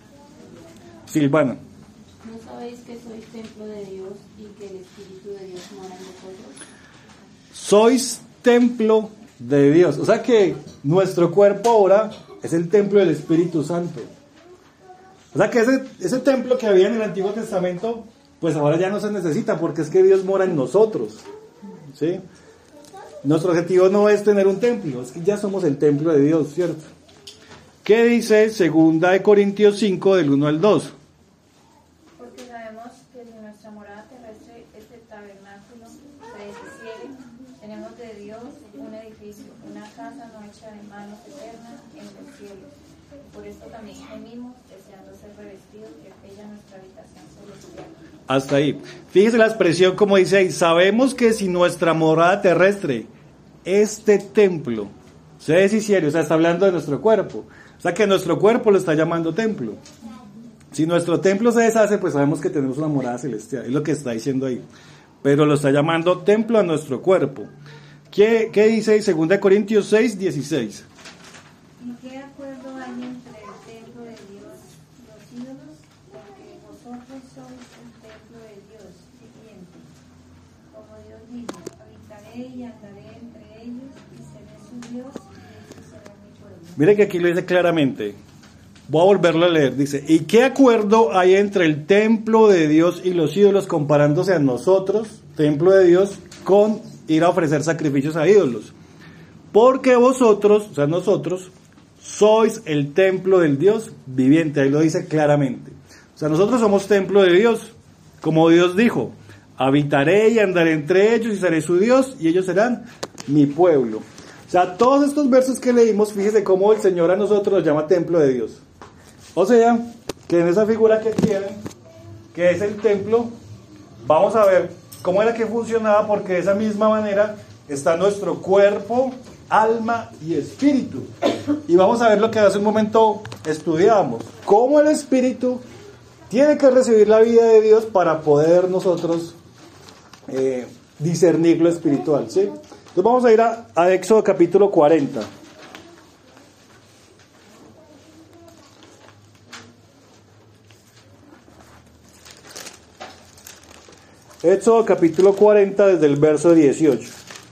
Silvana. ¿No sabéis que sois templo de Dios y que el Espíritu de Dios mora en vosotros? Sois templo de Dios. O sea que nuestro cuerpo ahora es el templo del Espíritu Santo. O sea que ese templo que había en el Antiguo Testamento, pues ahora ya no se necesita porque es que Dios mora en nosotros. ¿Sí? Nuestro objetivo no es tener un templo, es que ya somos el templo de Dios, ¿cierto? ¿Qué dice 2 Corintios 5 del 1 al 2? Porque sabemos que si nuestra morada terrestre, este tabernáculo, se deshiciere, tenemos de Dios un edificio, una casa no hecha de manos eternas en los cielos. Por esto también gemimos, deseando ser revestidos de aquella nuestra habitación celestial. Hasta ahí. Fíjese la expresión como dice ahí, sabemos que si nuestra morada terrestre, este templo, se deshiciere, o sea, está hablando de nuestro cuerpo. O sea que nuestro cuerpo lo está llamando templo. Si nuestro templo se deshace, pues sabemos que tenemos una morada celestial, es lo que está diciendo ahí. Pero lo está llamando templo a nuestro cuerpo. ¿Qué dice 2 Corintios 6, 16? ¿Y qué acuerdo hay entre el templo de Dios y los ídolos? Porque vosotros sois el templo de Dios viviente. Como Dios dijo, habitaré y andaré entre ellos y seré su Dios y ellos serán mi pueblo. Mire que aquí lo dice claramente. Voy a volverlo a leer. Dice, ¿y qué acuerdo hay entre el templo de Dios y los ídolos comparándose a nosotros, templo de Dios, con ir a ofrecer sacrificios a ídolos? Porque vosotros, o sea nosotros, sois el templo del Dios viviente. Ahí lo dice claramente. O sea, nosotros somos templo de Dios. Como Dios dijo, habitaré y andaré entre ellos y seré su Dios y ellos serán mi pueblo. O sea, todos estos versos que leímos, fíjese cómo el Señor a nosotros nos llama templo de Dios. O sea, que en esa figura que tienen, que es el templo, vamos a ver cómo era que funcionaba, porque de esa misma manera está nuestro cuerpo, alma y espíritu. Y vamos a ver lo que hace un momento estudiábamos, cómo el espíritu tiene que recibir la vida de Dios para poder nosotros discernir lo espiritual, ¿sí? Entonces vamos a ir a Éxodo capítulo 40. Éxodo capítulo 40 desde el verso 18.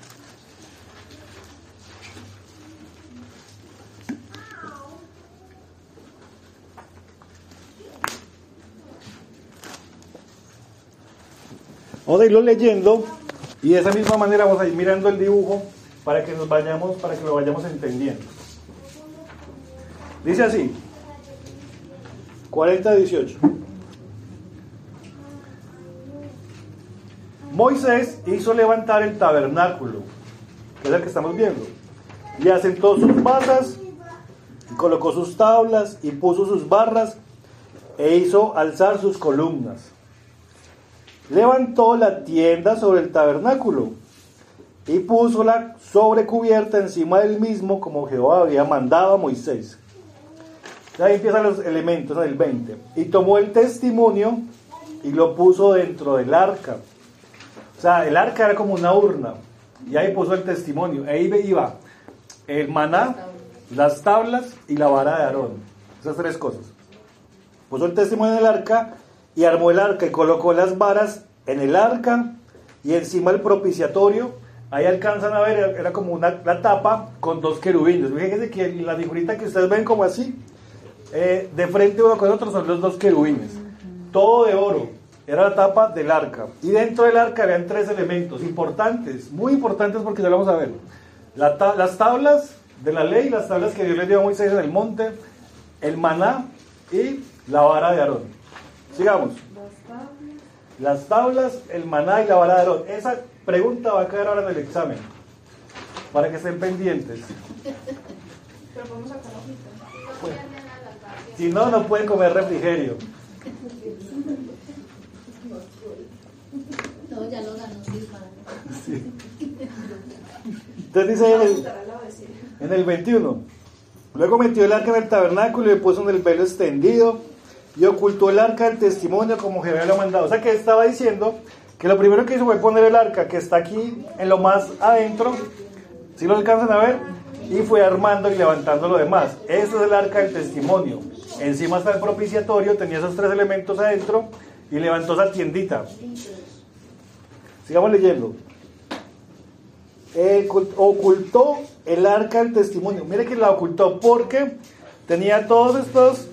Vamos a irlo leyendo y de esa misma manera vamos a ir mirando el dibujo para que lo vayamos entendiendo. Dice así, 40-18. Moisés hizo levantar el tabernáculo, que es el que estamos viendo, y asentó sus basas, y colocó sus tablas, y puso sus barras, e hizo alzar sus columnas. Levantó la tienda sobre el tabernáculo, y púsola sobre cubierta encima del mismo, como Jehová había mandado a Moisés. Ahí empiezan los elementos del 20. Y tomó el testimonio, y lo puso dentro del arca. O sea, el arca era como una urna, y ahí puso el testimonio. Ahí iba el maná, las tablas y la vara de Aarón. Esas tres cosas. Puso el testimonio en el arca y armó el arca y colocó las varas en el arca y encima el propiciatorio. Ahí alcanzan a ver, era como la tapa con dos querubines. Fíjense que la figurita que ustedes ven como así, de frente uno con otro, son los dos querubines. Todo de oro. Era la tapa del arca. Y dentro del arca habían tres elementos importantes, muy importantes porque ya lo vamos a ver. Las tablas de la ley, las tablas que Dios le dio a Moisés en el monte, el maná y la vara de Aarón. Sigamos. Las tablas, el maná y la vara de Aarón. Esa pregunta va a quedar ahora en el examen, para que estén pendientes. Pero podemos sacar hojitas. Bueno, si no, no pueden comer refrigerio. No, ya lo ganó Silva. Sí. Entonces dice en el 21. Luego metió el arca en el tabernáculo y le puso en el velo extendido y ocultó el arca del testimonio como Jehová lo ha mandado. O sea que estaba diciendo que lo primero que hizo fue poner el arca que está aquí en lo más adentro, si lo alcanzan a ver, y fue armando y levantando lo demás. Este es el arca del testimonio. Encima está el propiciatorio, tenía esos tres elementos adentro y levantó esa tiendita. Sigamos leyendo. Ocultó el arca del testimonio. Mire que la ocultó porque tenía todos estos,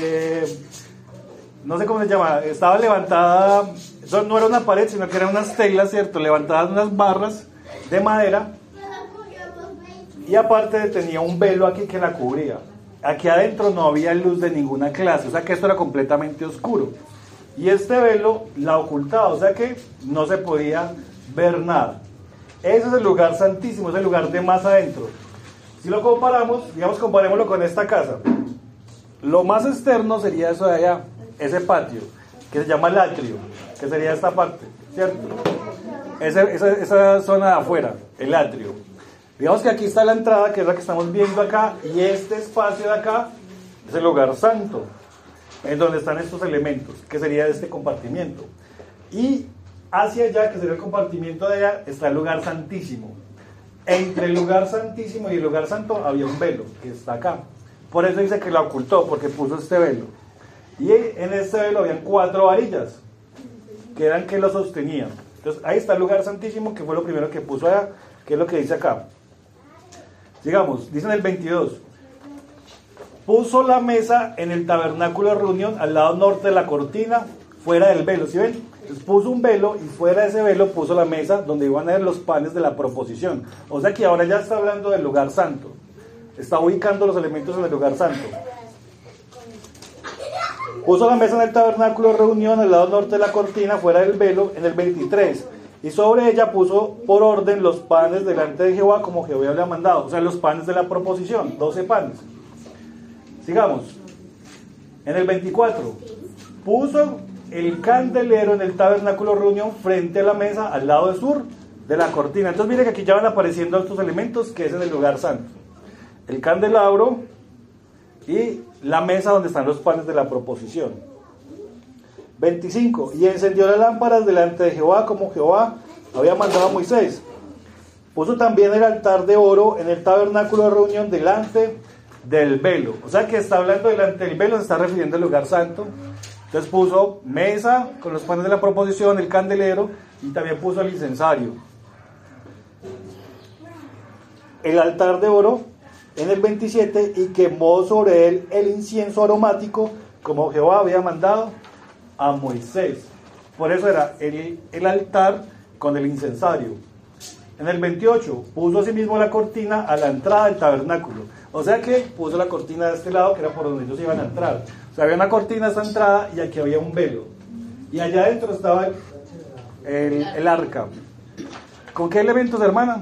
no sé cómo se llama, estaba levantada, eso no era una pared, sino que eran unas telas, ¿cierto? Levantadas unas barras de madera. Y aparte tenía un velo aquí que la cubría. Aquí adentro no había luz de ninguna clase, o sea que esto era completamente oscuro. Y este velo la ocultaba, o sea que no se podía ver nada. Ese es el lugar santísimo, es el lugar de más adentro. Si lo comparamos, digamos, comparémoslo con esta casa. Lo más externo sería eso de allá, ese patio, que se llama el atrio, que sería esta parte, ¿cierto? Esa zona de afuera, el atrio. Digamos que aquí está la entrada, que es la que estamos viendo acá, y este espacio de acá es el lugar santo, en donde están estos elementos, que sería este compartimiento. Y hacia allá, que sería el compartimiento de allá, está el lugar santísimo. entre el lugar santísimo y el lugar santo había un velo que está acá. Por eso dice que la ocultó, porque puso este velo. Y en este velo habían 4 varillas, que eran que lo sostenían. Entonces ahí está el lugar santísimo, que fue lo primero que puso allá, que es lo que dice acá. Sigamos, dice en el 22. Puso la mesa en el tabernáculo de reunión al lado norte de la cortina, fuera del velo, ¿sí ven? Entonces puso un velo y fuera de ese velo puso la mesa donde iban a ver los panes de la proposición. O sea que ahora ya está hablando del lugar santo. Está ubicando los elementos en el lugar santo. Puso la mesa en el tabernáculo de reunión al lado norte de la cortina, fuera del velo, en el 23. Y sobre ella puso por orden los panes delante de Jehová, como Jehová le había mandado. O sea, los panes de la proposición, 12 panes. Sigamos. En el 24. Puso el candelero en el tabernáculo de reunión frente a la mesa, al lado del sur de la cortina. Entonces mire que aquí ya van apareciendo estos elementos, que es en el lugar santo. El candelabro y la mesa donde están los panes de la proposición. 25. Y encendió las lámparas delante de Jehová, como Jehová había mandado a Moisés. Puso también el altar de oro en el tabernáculo de reunión delante del velo. O sea que está hablando delante del velo, se está refiriendo al lugar santo. Entonces puso mesa con los panes de la proposición, el candelero, y también puso el incensario. El altar de oro en el 27, y quemó sobre él el incienso aromático, como Jehová había mandado a Moisés. Por eso era el altar con el incensario. En el 28, puso asimismo la cortina a la entrada del tabernáculo. O sea que puso la cortina de este lado, que era por donde ellos iban a entrar. O sea, había una cortina a esta entrada y aquí había un velo. Y allá adentro estaba el arca. ¿Con qué elementos, hermana?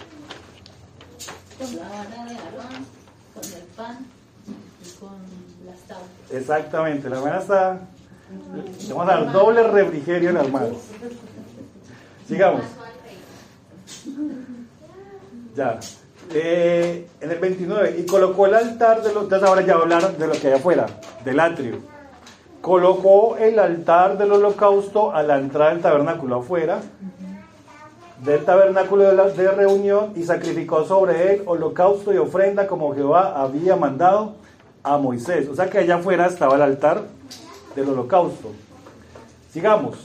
Con la vara de Aarón, con el pan y con las tablas. Exactamente, la hermana está... Vamos a dar doble refrigerio en la hermana. Sigamos. Ya. En el 29, y colocó el altar de los... Entonces ahora ya va a hablar de lo que hay afuera, del atrio. Colocó el altar del holocausto a la entrada del tabernáculo afuera, del tabernáculo de reunión, y sacrificó sobre él holocausto y ofrenda como Jehová había mandado a Moisés. O sea que allá afuera estaba el altar del holocausto. Sigamos.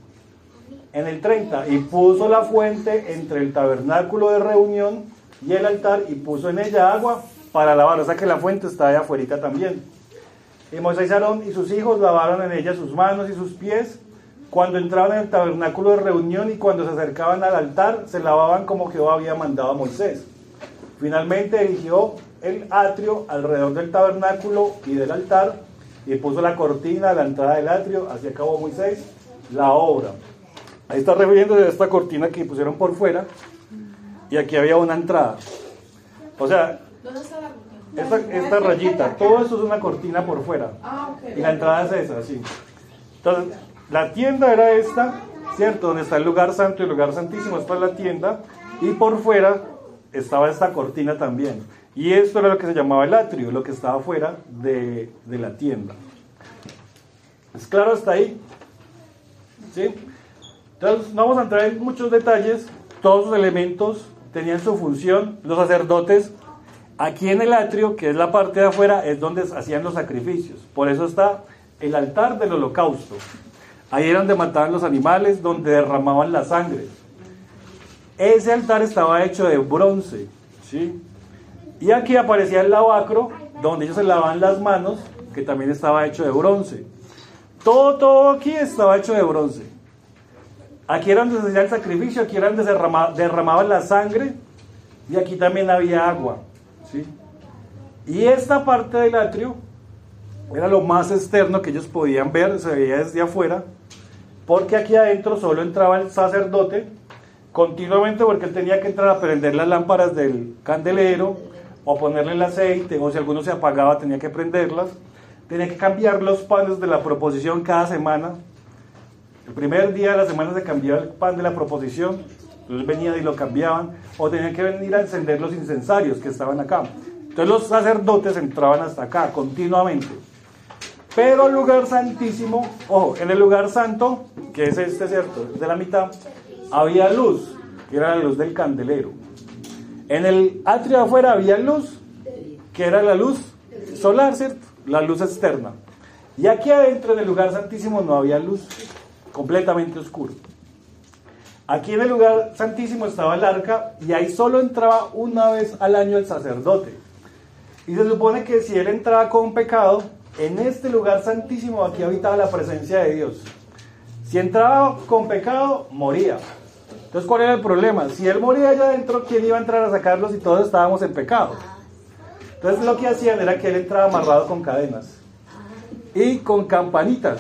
En el 30, y puso la fuente entre el tabernáculo de reunión y el altar, y puso en ella agua para lavar. O sea que la fuente está allá afuera también. Y Moisés y Aarón y sus hijos lavaron en ella sus manos y sus pies cuando entraban en el tabernáculo de reunión, y cuando se acercaban al altar se lavaban como Jehová había mandado a Moisés. Finalmente erigió el atrio alrededor del tabernáculo y del altar, y puso la cortina a la entrada del atrio. Así acabó Moisés la obra. Ahí está refiriéndose a esta cortina que pusieron por fuera, y aquí había una entrada. O sea, ¿Dónde está la esta rayita, todo esto es una cortina por fuera. ok. Y la entrada es esa, sí. Entonces, la tienda era esta, ¿cierto? Donde está el lugar santo y el lugar santísimo, esta es la tienda. Y por fuera estaba esta cortina también. Y esto era lo que se llamaba el atrio, lo que estaba fuera de la tienda. ¿Es claro hasta ahí? ¿Sí? Entonces, no vamos a entrar en muchos detalles. Todos los elementos tenían su función. Los sacerdotes, aquí en el atrio, que es la parte de afuera, es donde hacían los sacrificios. Por eso está el altar del holocausto. Ahí era donde mataban los animales, donde derramaban la sangre. Ese altar estaba hecho de bronce, ¿sí? Y aquí aparecía el lavacro, donde ellos se lavaban las manos, que también estaba hecho de bronce. Todo aquí estaba hecho de bronce. Aquí era donde se hacía el sacrificio, aquí era donde se derramaban la sangre, y aquí también había agua, ¿sí? Y esta parte del atrio era lo más externo que ellos podían ver, se veía desde afuera, porque aquí adentro solo entraba el sacerdote continuamente, porque él tenía que entrar a prender las lámparas del candelero, o ponerle el aceite, o si alguno se apagaba tenía que prenderlas. Tenía que cambiar los panes de la proposición cada semana. El primer día de la semana se cambiaba el pan de la proposición, entonces venían y lo cambiaban, o tenían que venir a encender los incensarios que estaban acá. Entonces los sacerdotes entraban hasta acá continuamente. Pero el lugar santísimo, ojo, en el lugar santo, que es este, ¿cierto?, de la mitad, había luz, que era la luz del candelero. En el atrio de afuera había luz, que era la luz solar, ¿cierto? La luz externa. Y aquí adentro, en el lugar santísimo, no había luz, completamente oscuro. Aquí en el lugar santísimo estaba el arca, y ahí solo entraba una vez al año el sacerdote. Y se supone que si él entraba con pecado, en este lugar santísimo aquí habitaba la presencia de Dios. Si entraba con pecado, moría. Entonces, ¿cuál era el problema? Si él moría allá adentro, ¿quién iba a entrar a sacarlo si todos estábamos en pecado? Entonces lo que hacían era que él entraba amarrado con cadenas y con campanitas.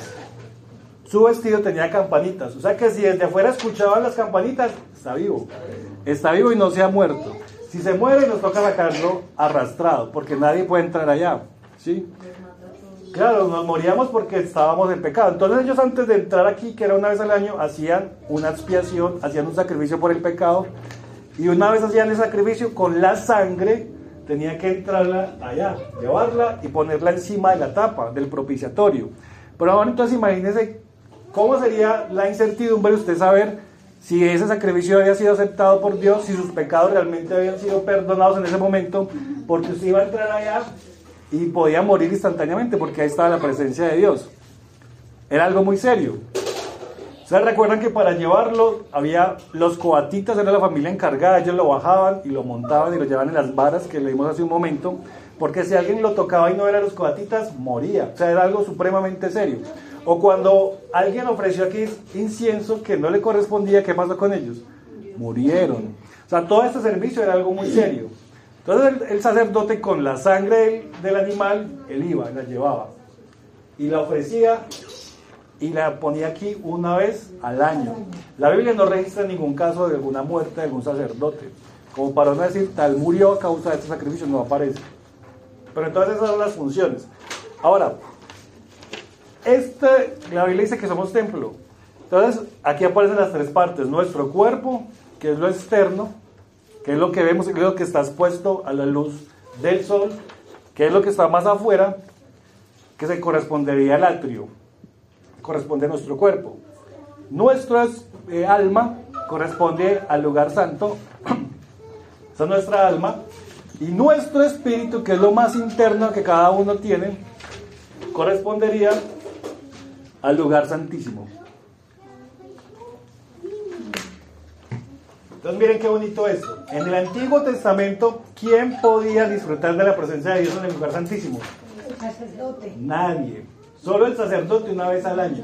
Su vestido tenía campanitas. O sea que si desde afuera escuchaban las campanitas, está vivo. Está vivo y no se ha muerto. Si se muere, nos toca sacarlo arrastrado, porque nadie puede entrar allá, ¿sí? Claro, nos moríamos porque estábamos en pecado. Entonces ellos, antes de entrar aquí, que era una vez al año, hacían una expiación, hacían un sacrificio por el pecado, y una vez hacían el sacrificio, con la sangre tenía que entrarla allá, llevarla y ponerla encima de la tapa del propiciatorio. Pero ahora entonces imagínense cómo sería la incertidumbre de usted saber si ese sacrificio había sido aceptado por Dios, si sus pecados realmente habían sido perdonados en ese momento, porque usted iba a entrar allá y podía morir instantáneamente, porque ahí estaba la presencia de Dios. Era algo muy serio. ¿Ustedes recuerdan que para llevarlo había los coatitas, era la familia encargada? Ellos lo bajaban y lo montaban y lo llevaban en las varas que leímos hace un momento, porque si alguien lo tocaba y no eran los coatitas, moría. O sea, era algo supremamente serio. O cuando alguien ofreció aquí incienso que no le correspondía, ¿qué pasó con ellos? Murieron. O sea, todo este servicio era algo muy serio. Entonces el sacerdote, con la sangre del animal, él iba, la llevaba y la ofrecía y la ponía aquí una vez al año. La Biblia no registra ningún caso de alguna muerte de algún sacerdote, como para no decir tal murió a causa de este sacrificio, no aparece. Pero entonces esas son las funciones. Ahora, la Biblia dice que somos templo. Entonces aquí aparecen las tres partes: nuestro cuerpo, que es lo externo, que es lo que vemos, que es lo que está expuesto a la luz del sol, que es lo que está más afuera, que se correspondería al atrio, corresponde a nuestro cuerpo. Nuestra alma corresponde al lugar santo, esa es nuestra alma, y nuestro espíritu, que es lo más interno que cada uno tiene, correspondería al lugar santísimo. Entonces miren qué bonito esto. En el Antiguo Testamento, ¿quién podía disfrutar de la presencia de Dios en el lugar santísimo? El sacerdote. Nadie. Solo el sacerdote una vez al año.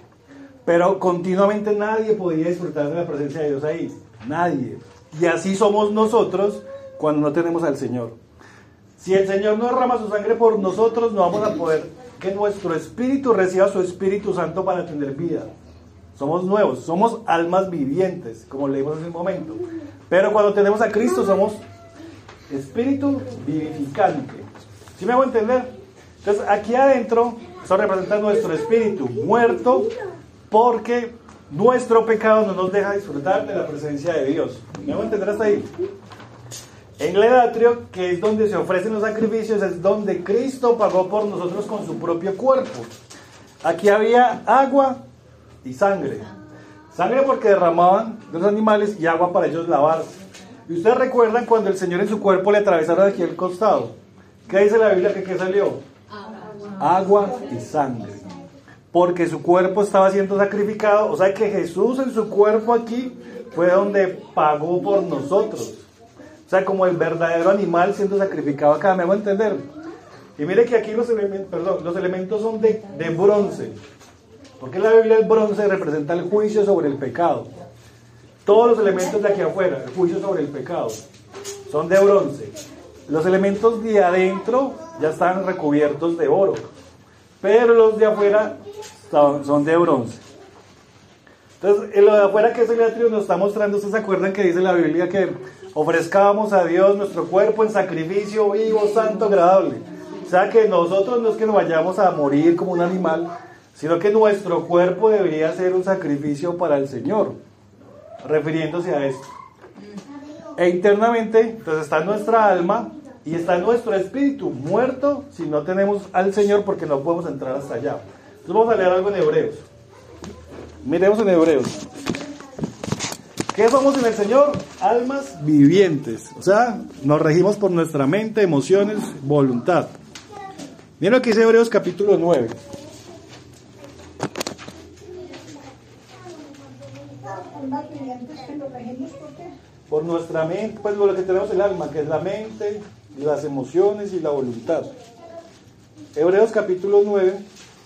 Pero continuamente nadie podía disfrutar de la presencia de Dios ahí. Nadie. Y así somos nosotros cuando no tenemos al Señor. Si el Señor no derrama su sangre por nosotros, no vamos a poder que nuestro espíritu reciba su Espíritu Santo para tener vida. Somos nuevos, somos almas vivientes, como leímos hace un momento. Pero cuando tenemos a Cristo somos espíritu vivificante. ¿Sí me hago entender? Entonces aquí adentro eso representa nuestro espíritu muerto, porque nuestro pecado no nos deja disfrutar de la presencia de Dios. ¿Me hago entender hasta ahí? En el atrio, que es donde se ofrecen los sacrificios, es donde Cristo pagó por nosotros con su propio cuerpo. Aquí había agua y sangre. Sangre porque derramaban de los animales, y agua para ellos lavarse. Y ustedes recuerdan cuando el Señor en su cuerpo le atravesaron aquí el costado. ¿Qué dice la Biblia? ¿Qué salió? Agua y sangre. Porque su cuerpo estaba siendo sacrificado. O sea que Jesús en su cuerpo aquí fue donde pagó por nosotros. O sea, como el verdadero animal siendo sacrificado acá. ¿Me hago entender? Y mire que aquí los elementos son de bronce. Porque en la Biblia el bronce representa el juicio sobre el pecado. Todos los elementos de aquí afuera, el juicio sobre el pecado, son de bronce. Los elementos de adentro ya están recubiertos de oro, pero los de afuera son de bronce. Entonces, lo de afuera, que es el atrio, nos está mostrando, ¿ustedes se acuerdan que dice la Biblia que ofrezcábamos a Dios nuestro cuerpo en sacrificio vivo, santo, agradable? O sea que nosotros no es que nos vayamos a morir como un animal, sino que nuestro cuerpo debería ser un sacrificio para el Señor, refiriéndose a esto. E internamente, entonces está nuestra alma y está nuestro espíritu muerto si no tenemos al Señor, porque no podemos entrar hasta allá. Entonces vamos a leer algo en Hebreos. Miremos en Hebreos, ¿Qué somos en el Señor? Almas vivientes. O sea, nos regimos por nuestra mente, emociones, voluntad. Miren lo que dice Hebreos capítulo 9. Almas vivientes que nos regimos por qué. Por nuestra mente, pues lo que tenemos el alma, que es la mente, las emociones y la voluntad. Hebreos capítulo 9.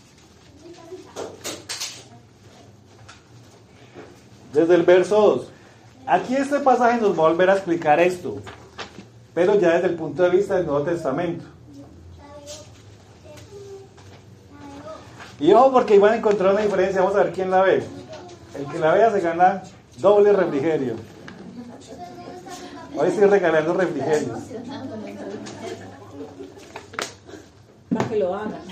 Desde el verso 2. Aquí este pasaje nos va a volver a explicar esto, pero ya desde el punto de vista del Nuevo Testamento. Y ojo, porque iban a encontrar una diferencia. Vamos a ver quién la ve. El que la vea se gana doble refrigerio. Hoy estoy regalando refrigerios. Para que lo hagan.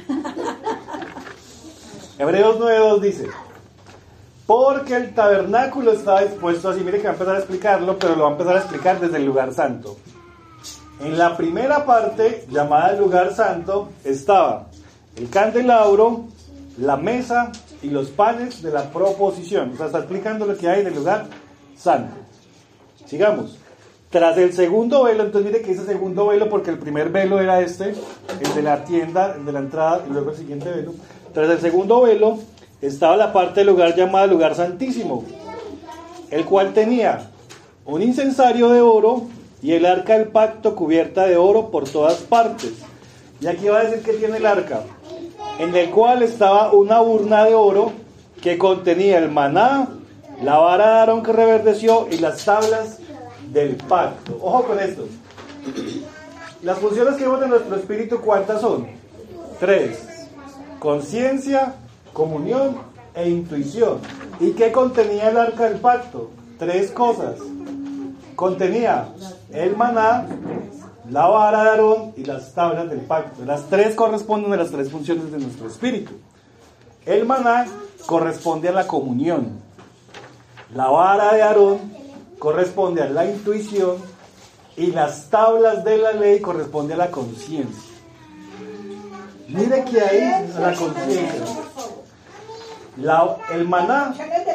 Hebreos 9:2 dice: porque el tabernáculo estaba dispuesto así. Mire que va a empezar a explicarlo, pero lo va a empezar a explicar desde el lugar santo. En la primera parte, llamada el lugar santo, estaba el candelabro, la mesa y los panes de la proposición. O sea, está explicando lo que hay en el lugar santo. Sigamos. Tras el segundo velo, entonces mire que dice segundo velo porque el primer velo era este, el de la tienda, el de la entrada, y luego el siguiente velo. Tras el segundo velo estaba la parte del lugar llamada lugar santísimo, el cual tenía un incensario de oro y el arca del pacto cubierta de oro por todas partes. Y aquí va a decir que tiene el arca, en el cual estaba una urna de oro que contenía el maná, la vara de Aarón que reverdeció y las tablas del pacto. Ojo con esto. Las funciones que vemos de nuestro espíritu, ¿cuántas son? 3. Conciencia, comunión e intuición. ¿Y qué contenía el arca del pacto? 3 cosas. Contenía el maná, la vara de Aarón y las tablas del pacto. Las 3 corresponden a las 3 funciones de nuestro espíritu. El maná corresponde a la comunión. La vara de Aarón corresponde a la intuición y las tablas de la ley corresponde a la conciencia. Mire que ahí la conciencia. El maná,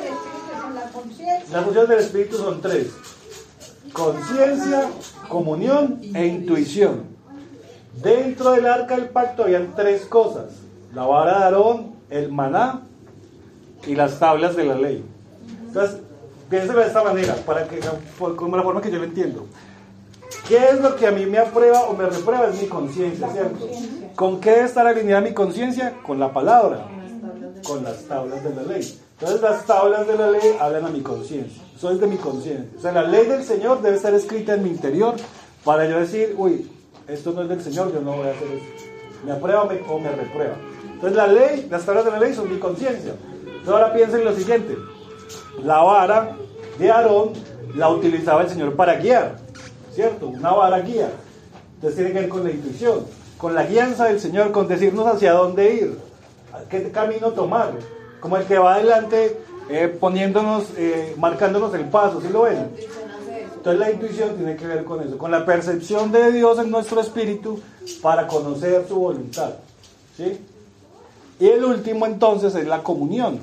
las funciones del espíritu son 3: conciencia, comunión e intuición. Dentro del arca del pacto habían 3 cosas: la vara de Aarón, el maná y las tablas de la ley. Entonces, piénselo de esta manera, para que, como la forma que yo lo entiendo. ¿Qué es lo que a mí me aprueba o me reprueba? Es mi conciencia, ¿cierto? ¿Con qué debe estar alineada mi conciencia? Con la palabra, con las tablas de la ley. Entonces las tablas de la ley hablan a mi conciencia. Eso es de mi conciencia. O sea, la ley del Señor debe estar escrita en mi interior para yo decir, uy, esto no es del Señor, yo no voy a hacer esto. ¿Me aprueba o me reprueba? Entonces la ley, las tablas de la ley son mi conciencia. Entonces ahora piensen en lo siguiente. La vara de Aarón la utilizaba el Señor para guiar, ¿cierto? Una vara guía. Entonces tiene que ver con la intuición, con la guianza del Señor, con decirnos hacia dónde ir, qué camino tomar, como el que va adelante poniéndonos, marcándonos el paso, ¿sí lo ven? Entonces la intuición tiene que ver con eso, con la percepción de Dios en nuestro espíritu para conocer su voluntad, ¿sí? Y el último entonces es la comunión,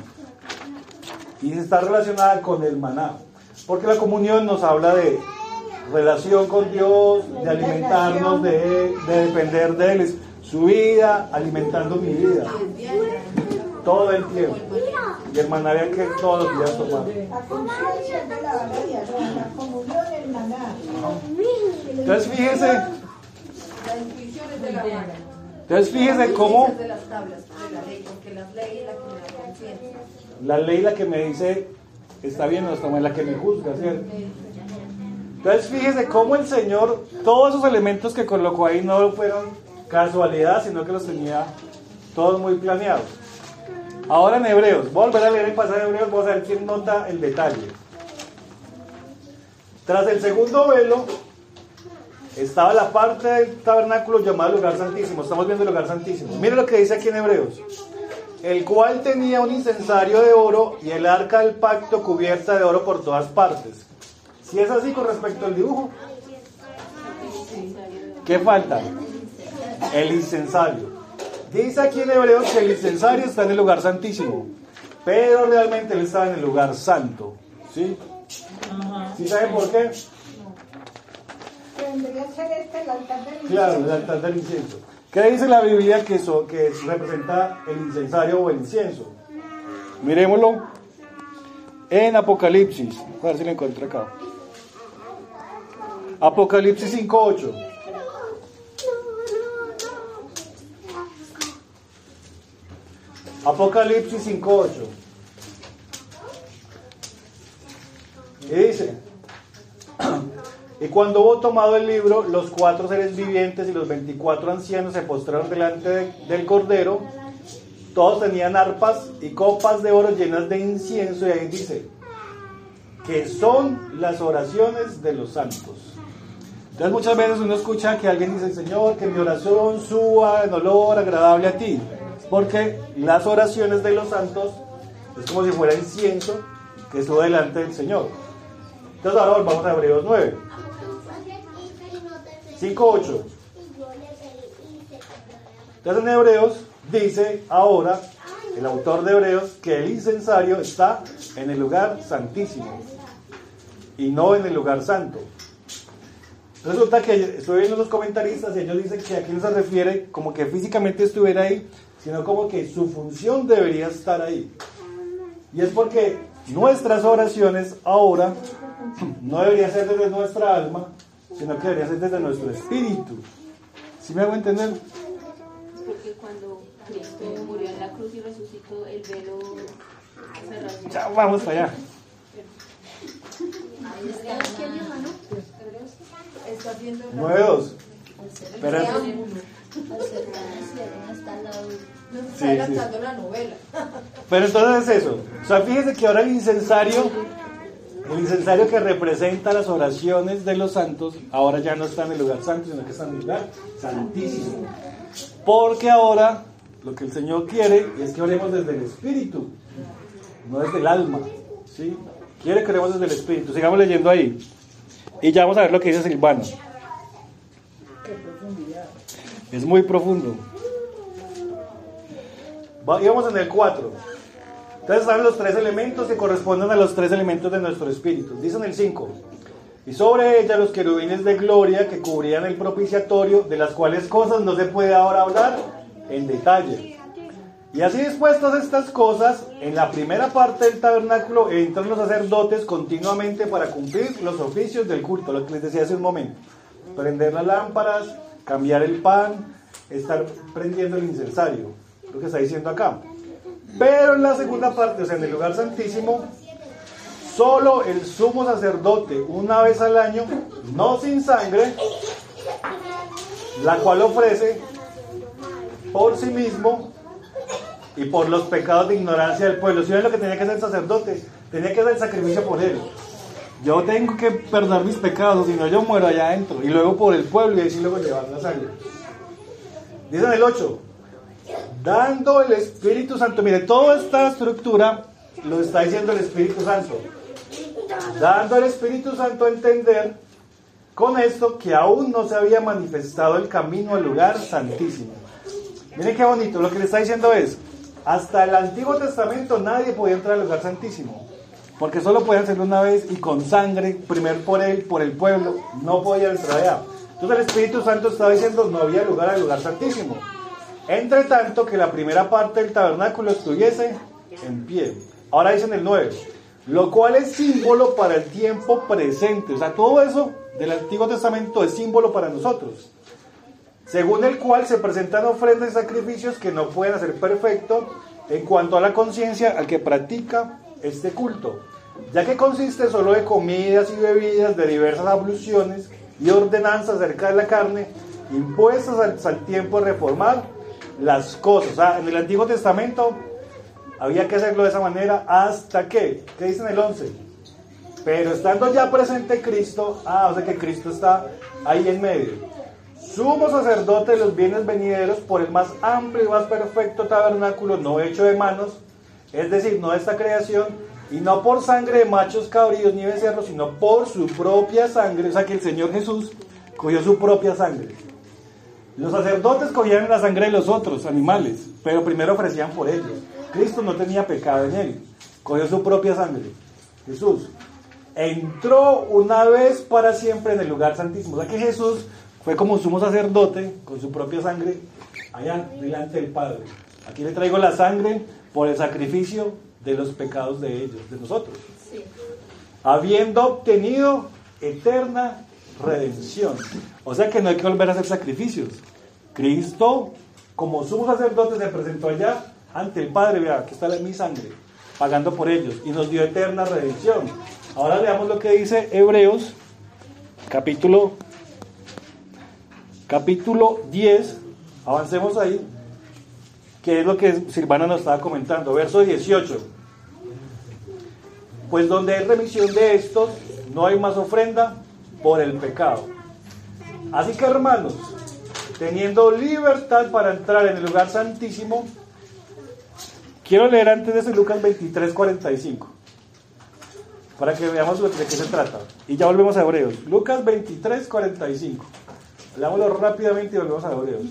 y está relacionada con el maná, porque la comunión nos habla de relación con Dios, de alimentarnos de Él, de depender de Él, es su vida, alimentando mi vida, todo el tiempo. Y el maná había que todos los días tomar. La conciencia es de la vara de Aarón, la comunión el maná. Entonces fíjese, La intuición es de la vara. entonces fíjese cómo Es de las tablas de la ley, porque las leyes la que me da conciencia. la ley la que me dice está bien o no está mal, la que me juzga, ¿cierto? Entonces fíjese cómo el Señor, todos esos elementos que colocó ahí no fueron casualidad, sino que los tenía todos muy planeados. Ahora en Hebreos, voy a volver a leer el pasaje de Hebreos, vamos a ver quién nota el detalle. Tras el segundo velo estaba la parte del tabernáculo llamada lugar santísimo. Estamos viendo el lugar santísimo. Mire lo que dice aquí en Hebreos: el cual tenía un incensario de oro y el arca del pacto cubierta de oro por todas partes. Si es así con respecto al dibujo, ¿qué falta? El incensario. Dice aquí en Hebreos que el incensario está en el lugar santísimo, pero realmente él estaba en el lugar santo, ¿sí? ¿Sí saben por qué? Tendría que ser el altar del incienso. Claro, el altar del incienso. ¿Qué dice la Biblia que representa el incensario o el incienso? Miremoslo en Apocalipsis. A ver si lo encuentro acá. Apocalipsis 5:8. Apocalipsis 5:8. Y dice: y cuando hubo tomado el libro, los 4 seres vivientes y los 24 ancianos se postraron delante del Cordero. Todos tenían arpas y copas de oro llenas de incienso. Y ahí dice que son las oraciones de los santos. Entonces muchas veces uno escucha que alguien dice: Señor, que mi oración suba en olor agradable a ti. Porque las oraciones de los santos es como si fuera incienso que sube delante del Señor. Entonces ahora volvamos a Hebreos 9. 5:8. Entonces en Hebreos dice ahora el autor de Hebreos que el incensario está en el lugar santísimo y no en el lugar santo. Resulta que estoy viendo los comentaristas y ellos dicen que aquí no se refiere como que físicamente estuviera ahí, sino como que su función debería estar ahí. Y es porque nuestras oraciones ahora no deberían ser desde nuestra alma, sino que deberían ser desde nuestro espíritu. ¿Sí me hago entender? Porque cuando Cristo murió en la cruz y resucitó, el velo se rasgó. Ya vamos para allá. Está viendo 9:2. Pero Al ser tan está al lado. no se está Sí, adelantando la novela. Pero entonces es eso. O sea, fíjense que ahora el incensario que representa las oraciones de los santos, ahora ya no está en el lugar santo, sino que está en el lugar santísimo. Porque ahora lo que el Señor quiere es que oremos desde el espíritu, no desde el alma. ¿Sí? Quiere que oremos desde el espíritu. Sigamos leyendo ahí. Y ya vamos a ver lo que dice Silvano. Es muy profundo. Íbamos en el 4. Entonces están los 3 elementos que corresponden a los 3 elementos de nuestro espíritu. Dice en el 5: y sobre ella los querubines de gloria que cubrían el propiciatorio, de las cuales cosas no se puede ahora hablar en detalle. Y así dispuestas estas cosas, en la primera parte del tabernáculo entran los sacerdotes continuamente para cumplir los oficios del culto, lo que les decía hace un momento: prender las lámparas, cambiar el pan, estar prendiendo el incensario, lo que está diciendo acá. Pero en la segunda parte, o sea, en el lugar santísimo, solo el sumo sacerdote, una vez al año, no sin sangre, la cual ofrece por sí mismo y por los pecados de ignorancia del pueblo. ¿Sí ven lo que tenía que hacer el sacerdote? Tenía que hacer el sacrificio por él. Yo tengo que perdonar mis pecados, si no yo muero allá adentro. Y luego por el pueblo, y así luego llevar la sangre. Dice en el 8: dando el Espíritu Santo. Mire, toda esta estructura lo está diciendo el Espíritu Santo. Dando al Espíritu Santo a entender con esto que aún no se había manifestado el camino al lugar santísimo. Miren qué bonito, lo que le está diciendo es: hasta el Antiguo Testamento nadie podía entrar al lugar santísimo, porque solo podían hacerlo una vez y con sangre, primero por él, por el pueblo, no podían entrar allá. Entonces el Espíritu Santo estaba diciendo: no había lugar al lugar santísimo. Entre tanto que la primera parte del tabernáculo estuviese en pie. Ahora dice en el 9: lo cual es símbolo para el tiempo presente. O sea, todo eso del Antiguo Testamento es símbolo para nosotros, según el cual se presentan ofrendas y sacrificios que no pueden hacer perfecto en cuanto a la conciencia al que practica este culto, ya que consiste solo de comidas y bebidas de diversas abluciones y ordenanzas acerca de la carne, impuestas al tiempo de reformar las cosas. O sea, en el Antiguo Testamento había que hacerlo de esa manera hasta que, ¿qué dice en el 11? Pero estando ya presente Cristo, o sea que Cristo está ahí en medio, sumo sacerdote de los bienes venideros, por el más amplio y más perfecto tabernáculo, no hecho de manos, es decir, no de esta creación, y no por sangre de machos cabríos ni becerros, sino por su propia sangre. O sea que el Señor Jesús cogió su propia sangre. Los sacerdotes cogían la sangre de los otros animales, pero primero ofrecían por ellos. Cristo no tenía pecado en él, cogió su propia sangre, Jesús. entró una vez para siempre en el lugar santísimo. O sea que Jesús fue como sumo sacerdote con su propia sangre allá delante del Padre. Aquí le traigo la sangre por el sacrificio de los pecados de ellos, de nosotros. Sí. Habiendo obtenido eterna redención. O sea que no hay que volver a hacer sacrificios. Cristo, como sumo sacerdote, se presentó allá ante el Padre. Vea, aquí está mi sangre, pagando por ellos, y nos dio eterna redención. Ahora veamos lo que dice Hebreos, capítulo 10. Avancemos ahí, que es lo que Silvana nos estaba comentando. Verso 18. Pues donde hay remisión de estos, no hay más ofrenda por el pecado. Así que, hermanos, teniendo libertad para entrar en el lugar santísimo, quiero leer antes de eso Lucas 23:45, para que veamos de qué se trata. Y ya volvemos a Hebreos. Lucas 23:45. Leámoslo rápidamente y volvemos a Hebreos.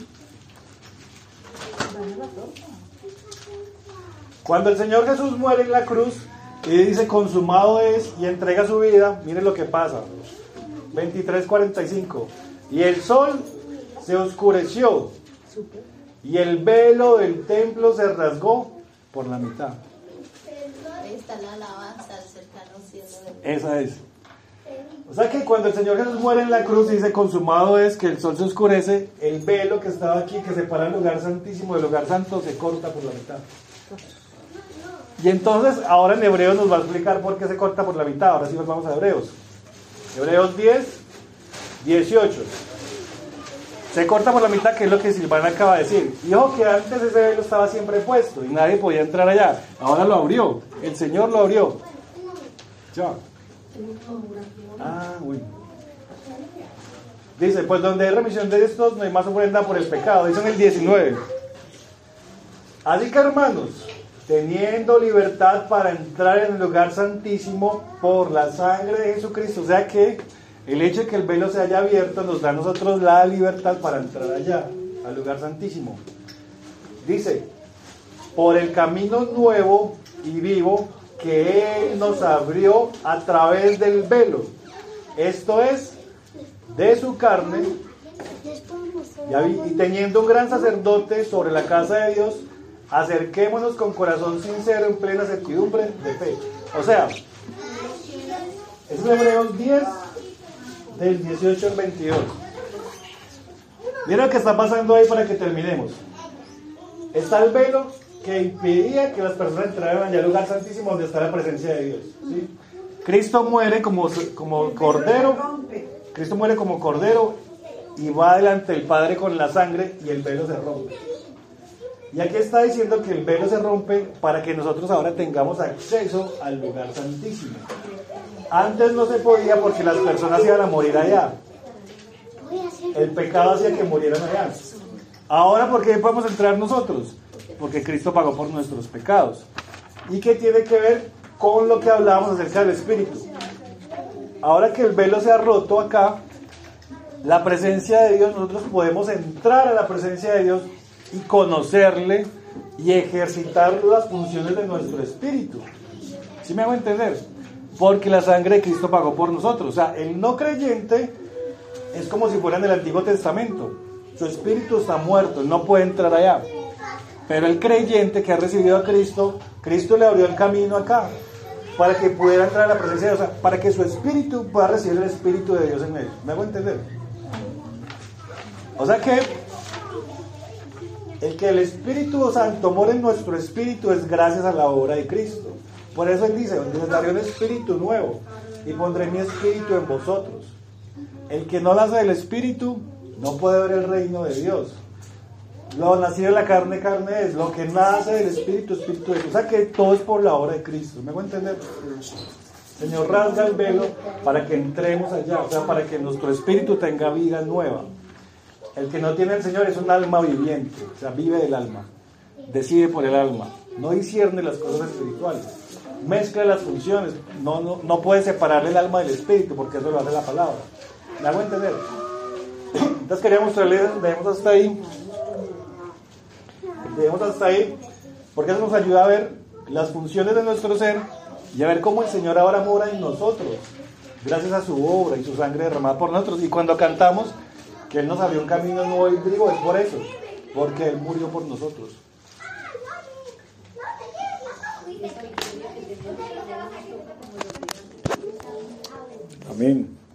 Cuando el Señor Jesús muere en la cruz y dice consumado es, y entrega su vida, miren lo que pasa. 23:45. Y el sol se oscureció y el velo del templo se rasgó por la mitad. Ahí está la alabanza al cercano cielo de... Esa es. O sea que cuando el Señor Jesús muere en la cruz y dice consumado es, que el sol se oscurece, el velo que estaba aquí, que separa el lugar santísimo del lugar santo, se corta por la mitad. Y entonces ahora en Hebreos nos va a explicar por qué se corta por la mitad. Ahora sí nos vamos a Hebreos. Hebreos 10:18. Se corta por la mitad, que es lo que Silvana acaba de decir. Y ojo que antes ese velo estaba siempre puesto y nadie podía entrar allá. Ahora lo abrió. El Señor lo abrió. Ya. Bueno. Dice, pues donde hay remisión de estos, no hay más ofrenda por el pecado. Dice en el 19. Así que, hermanos, teniendo libertad para entrar en el lugar santísimo por la sangre de Jesucristo. O sea que el hecho de que el velo se haya abierto nos da a nosotros la libertad para entrar allá, al lugar santísimo. Dice, por el camino nuevo y vivo que Él nos abrió a través del velo. Esto es, de su carne, y teniendo un gran sacerdote sobre la casa de Dios, acerquémonos con corazón sincero en plena certidumbre de fe. O sea, es Hebreos 10, del 18 al 22. Miren lo que está pasando ahí para que terminemos. Está el velo que impedía que las personas entraran allá al lugar santísimo donde está la presencia de Dios, ¿sí? Cristo muere como cordero. Cristo muere como cordero y va delante del Padre con la sangre y el velo se rompe. Y aquí está diciendo que el velo se rompe para que nosotros ahora tengamos acceso al lugar santísimo. Antes no se podía porque las personas iban a morir allá. El pecado hacía que murieran allá. Ahora, ¿por qué podemos entrar nosotros? Porque Cristo pagó por nuestros pecados. ¿Y qué tiene que ver con lo que hablábamos acerca del Espíritu? Ahora que el velo se ha roto acá, la presencia de Dios, nosotros podemos entrar a la presencia de Dios y conocerle y ejercitar las funciones de nuestro espíritu. ¿Sí me hago entender? Porque la sangre de Cristo pagó por nosotros. O sea, el no creyente es como si fuera en el Antiguo Testamento. Su espíritu está muerto, no puede entrar allá. Pero el creyente que ha recibido a Cristo, Cristo le abrió el camino acá para que pudiera entrar a la presencia de Dios, o sea, para que su espíritu pueda recibir el Espíritu de Dios en él. ¿Me hago entender? O sea que el que el Espíritu Santo more en nuestro espíritu es gracias a la obra de Cristo. Por eso Él dice, les daré un espíritu nuevo y pondré mi espíritu en vosotros. El que no nace del Espíritu no puede ver el reino de Dios. Lo nacido de la carne, carne es. Lo que nace del Espíritu, Espíritu es. O sea que todo es por la obra de Cristo. ¿Me hago entender? El Señor rasga el velo para que entremos allá. O sea, para que nuestro espíritu tenga vida nueva. El que no tiene al Señor es un alma viviente. O sea, vive del alma. Decide por el alma. No discierne las cosas espirituales. Mezcla las funciones. No puede separar el alma del espíritu, porque eso lo hace la palabra. ¿Me hago entender? Entonces quería mostrarles, dejemos hasta ahí, porque eso nos ayuda a ver las funciones de nuestro ser y a ver cómo el Señor ahora mora en nosotros, gracias a su obra y su sangre derramada por nosotros. Y cuando cantamos que Él nos abrió un camino nuevo y vivo, es por eso, porque Él murió por nosotros. Amén.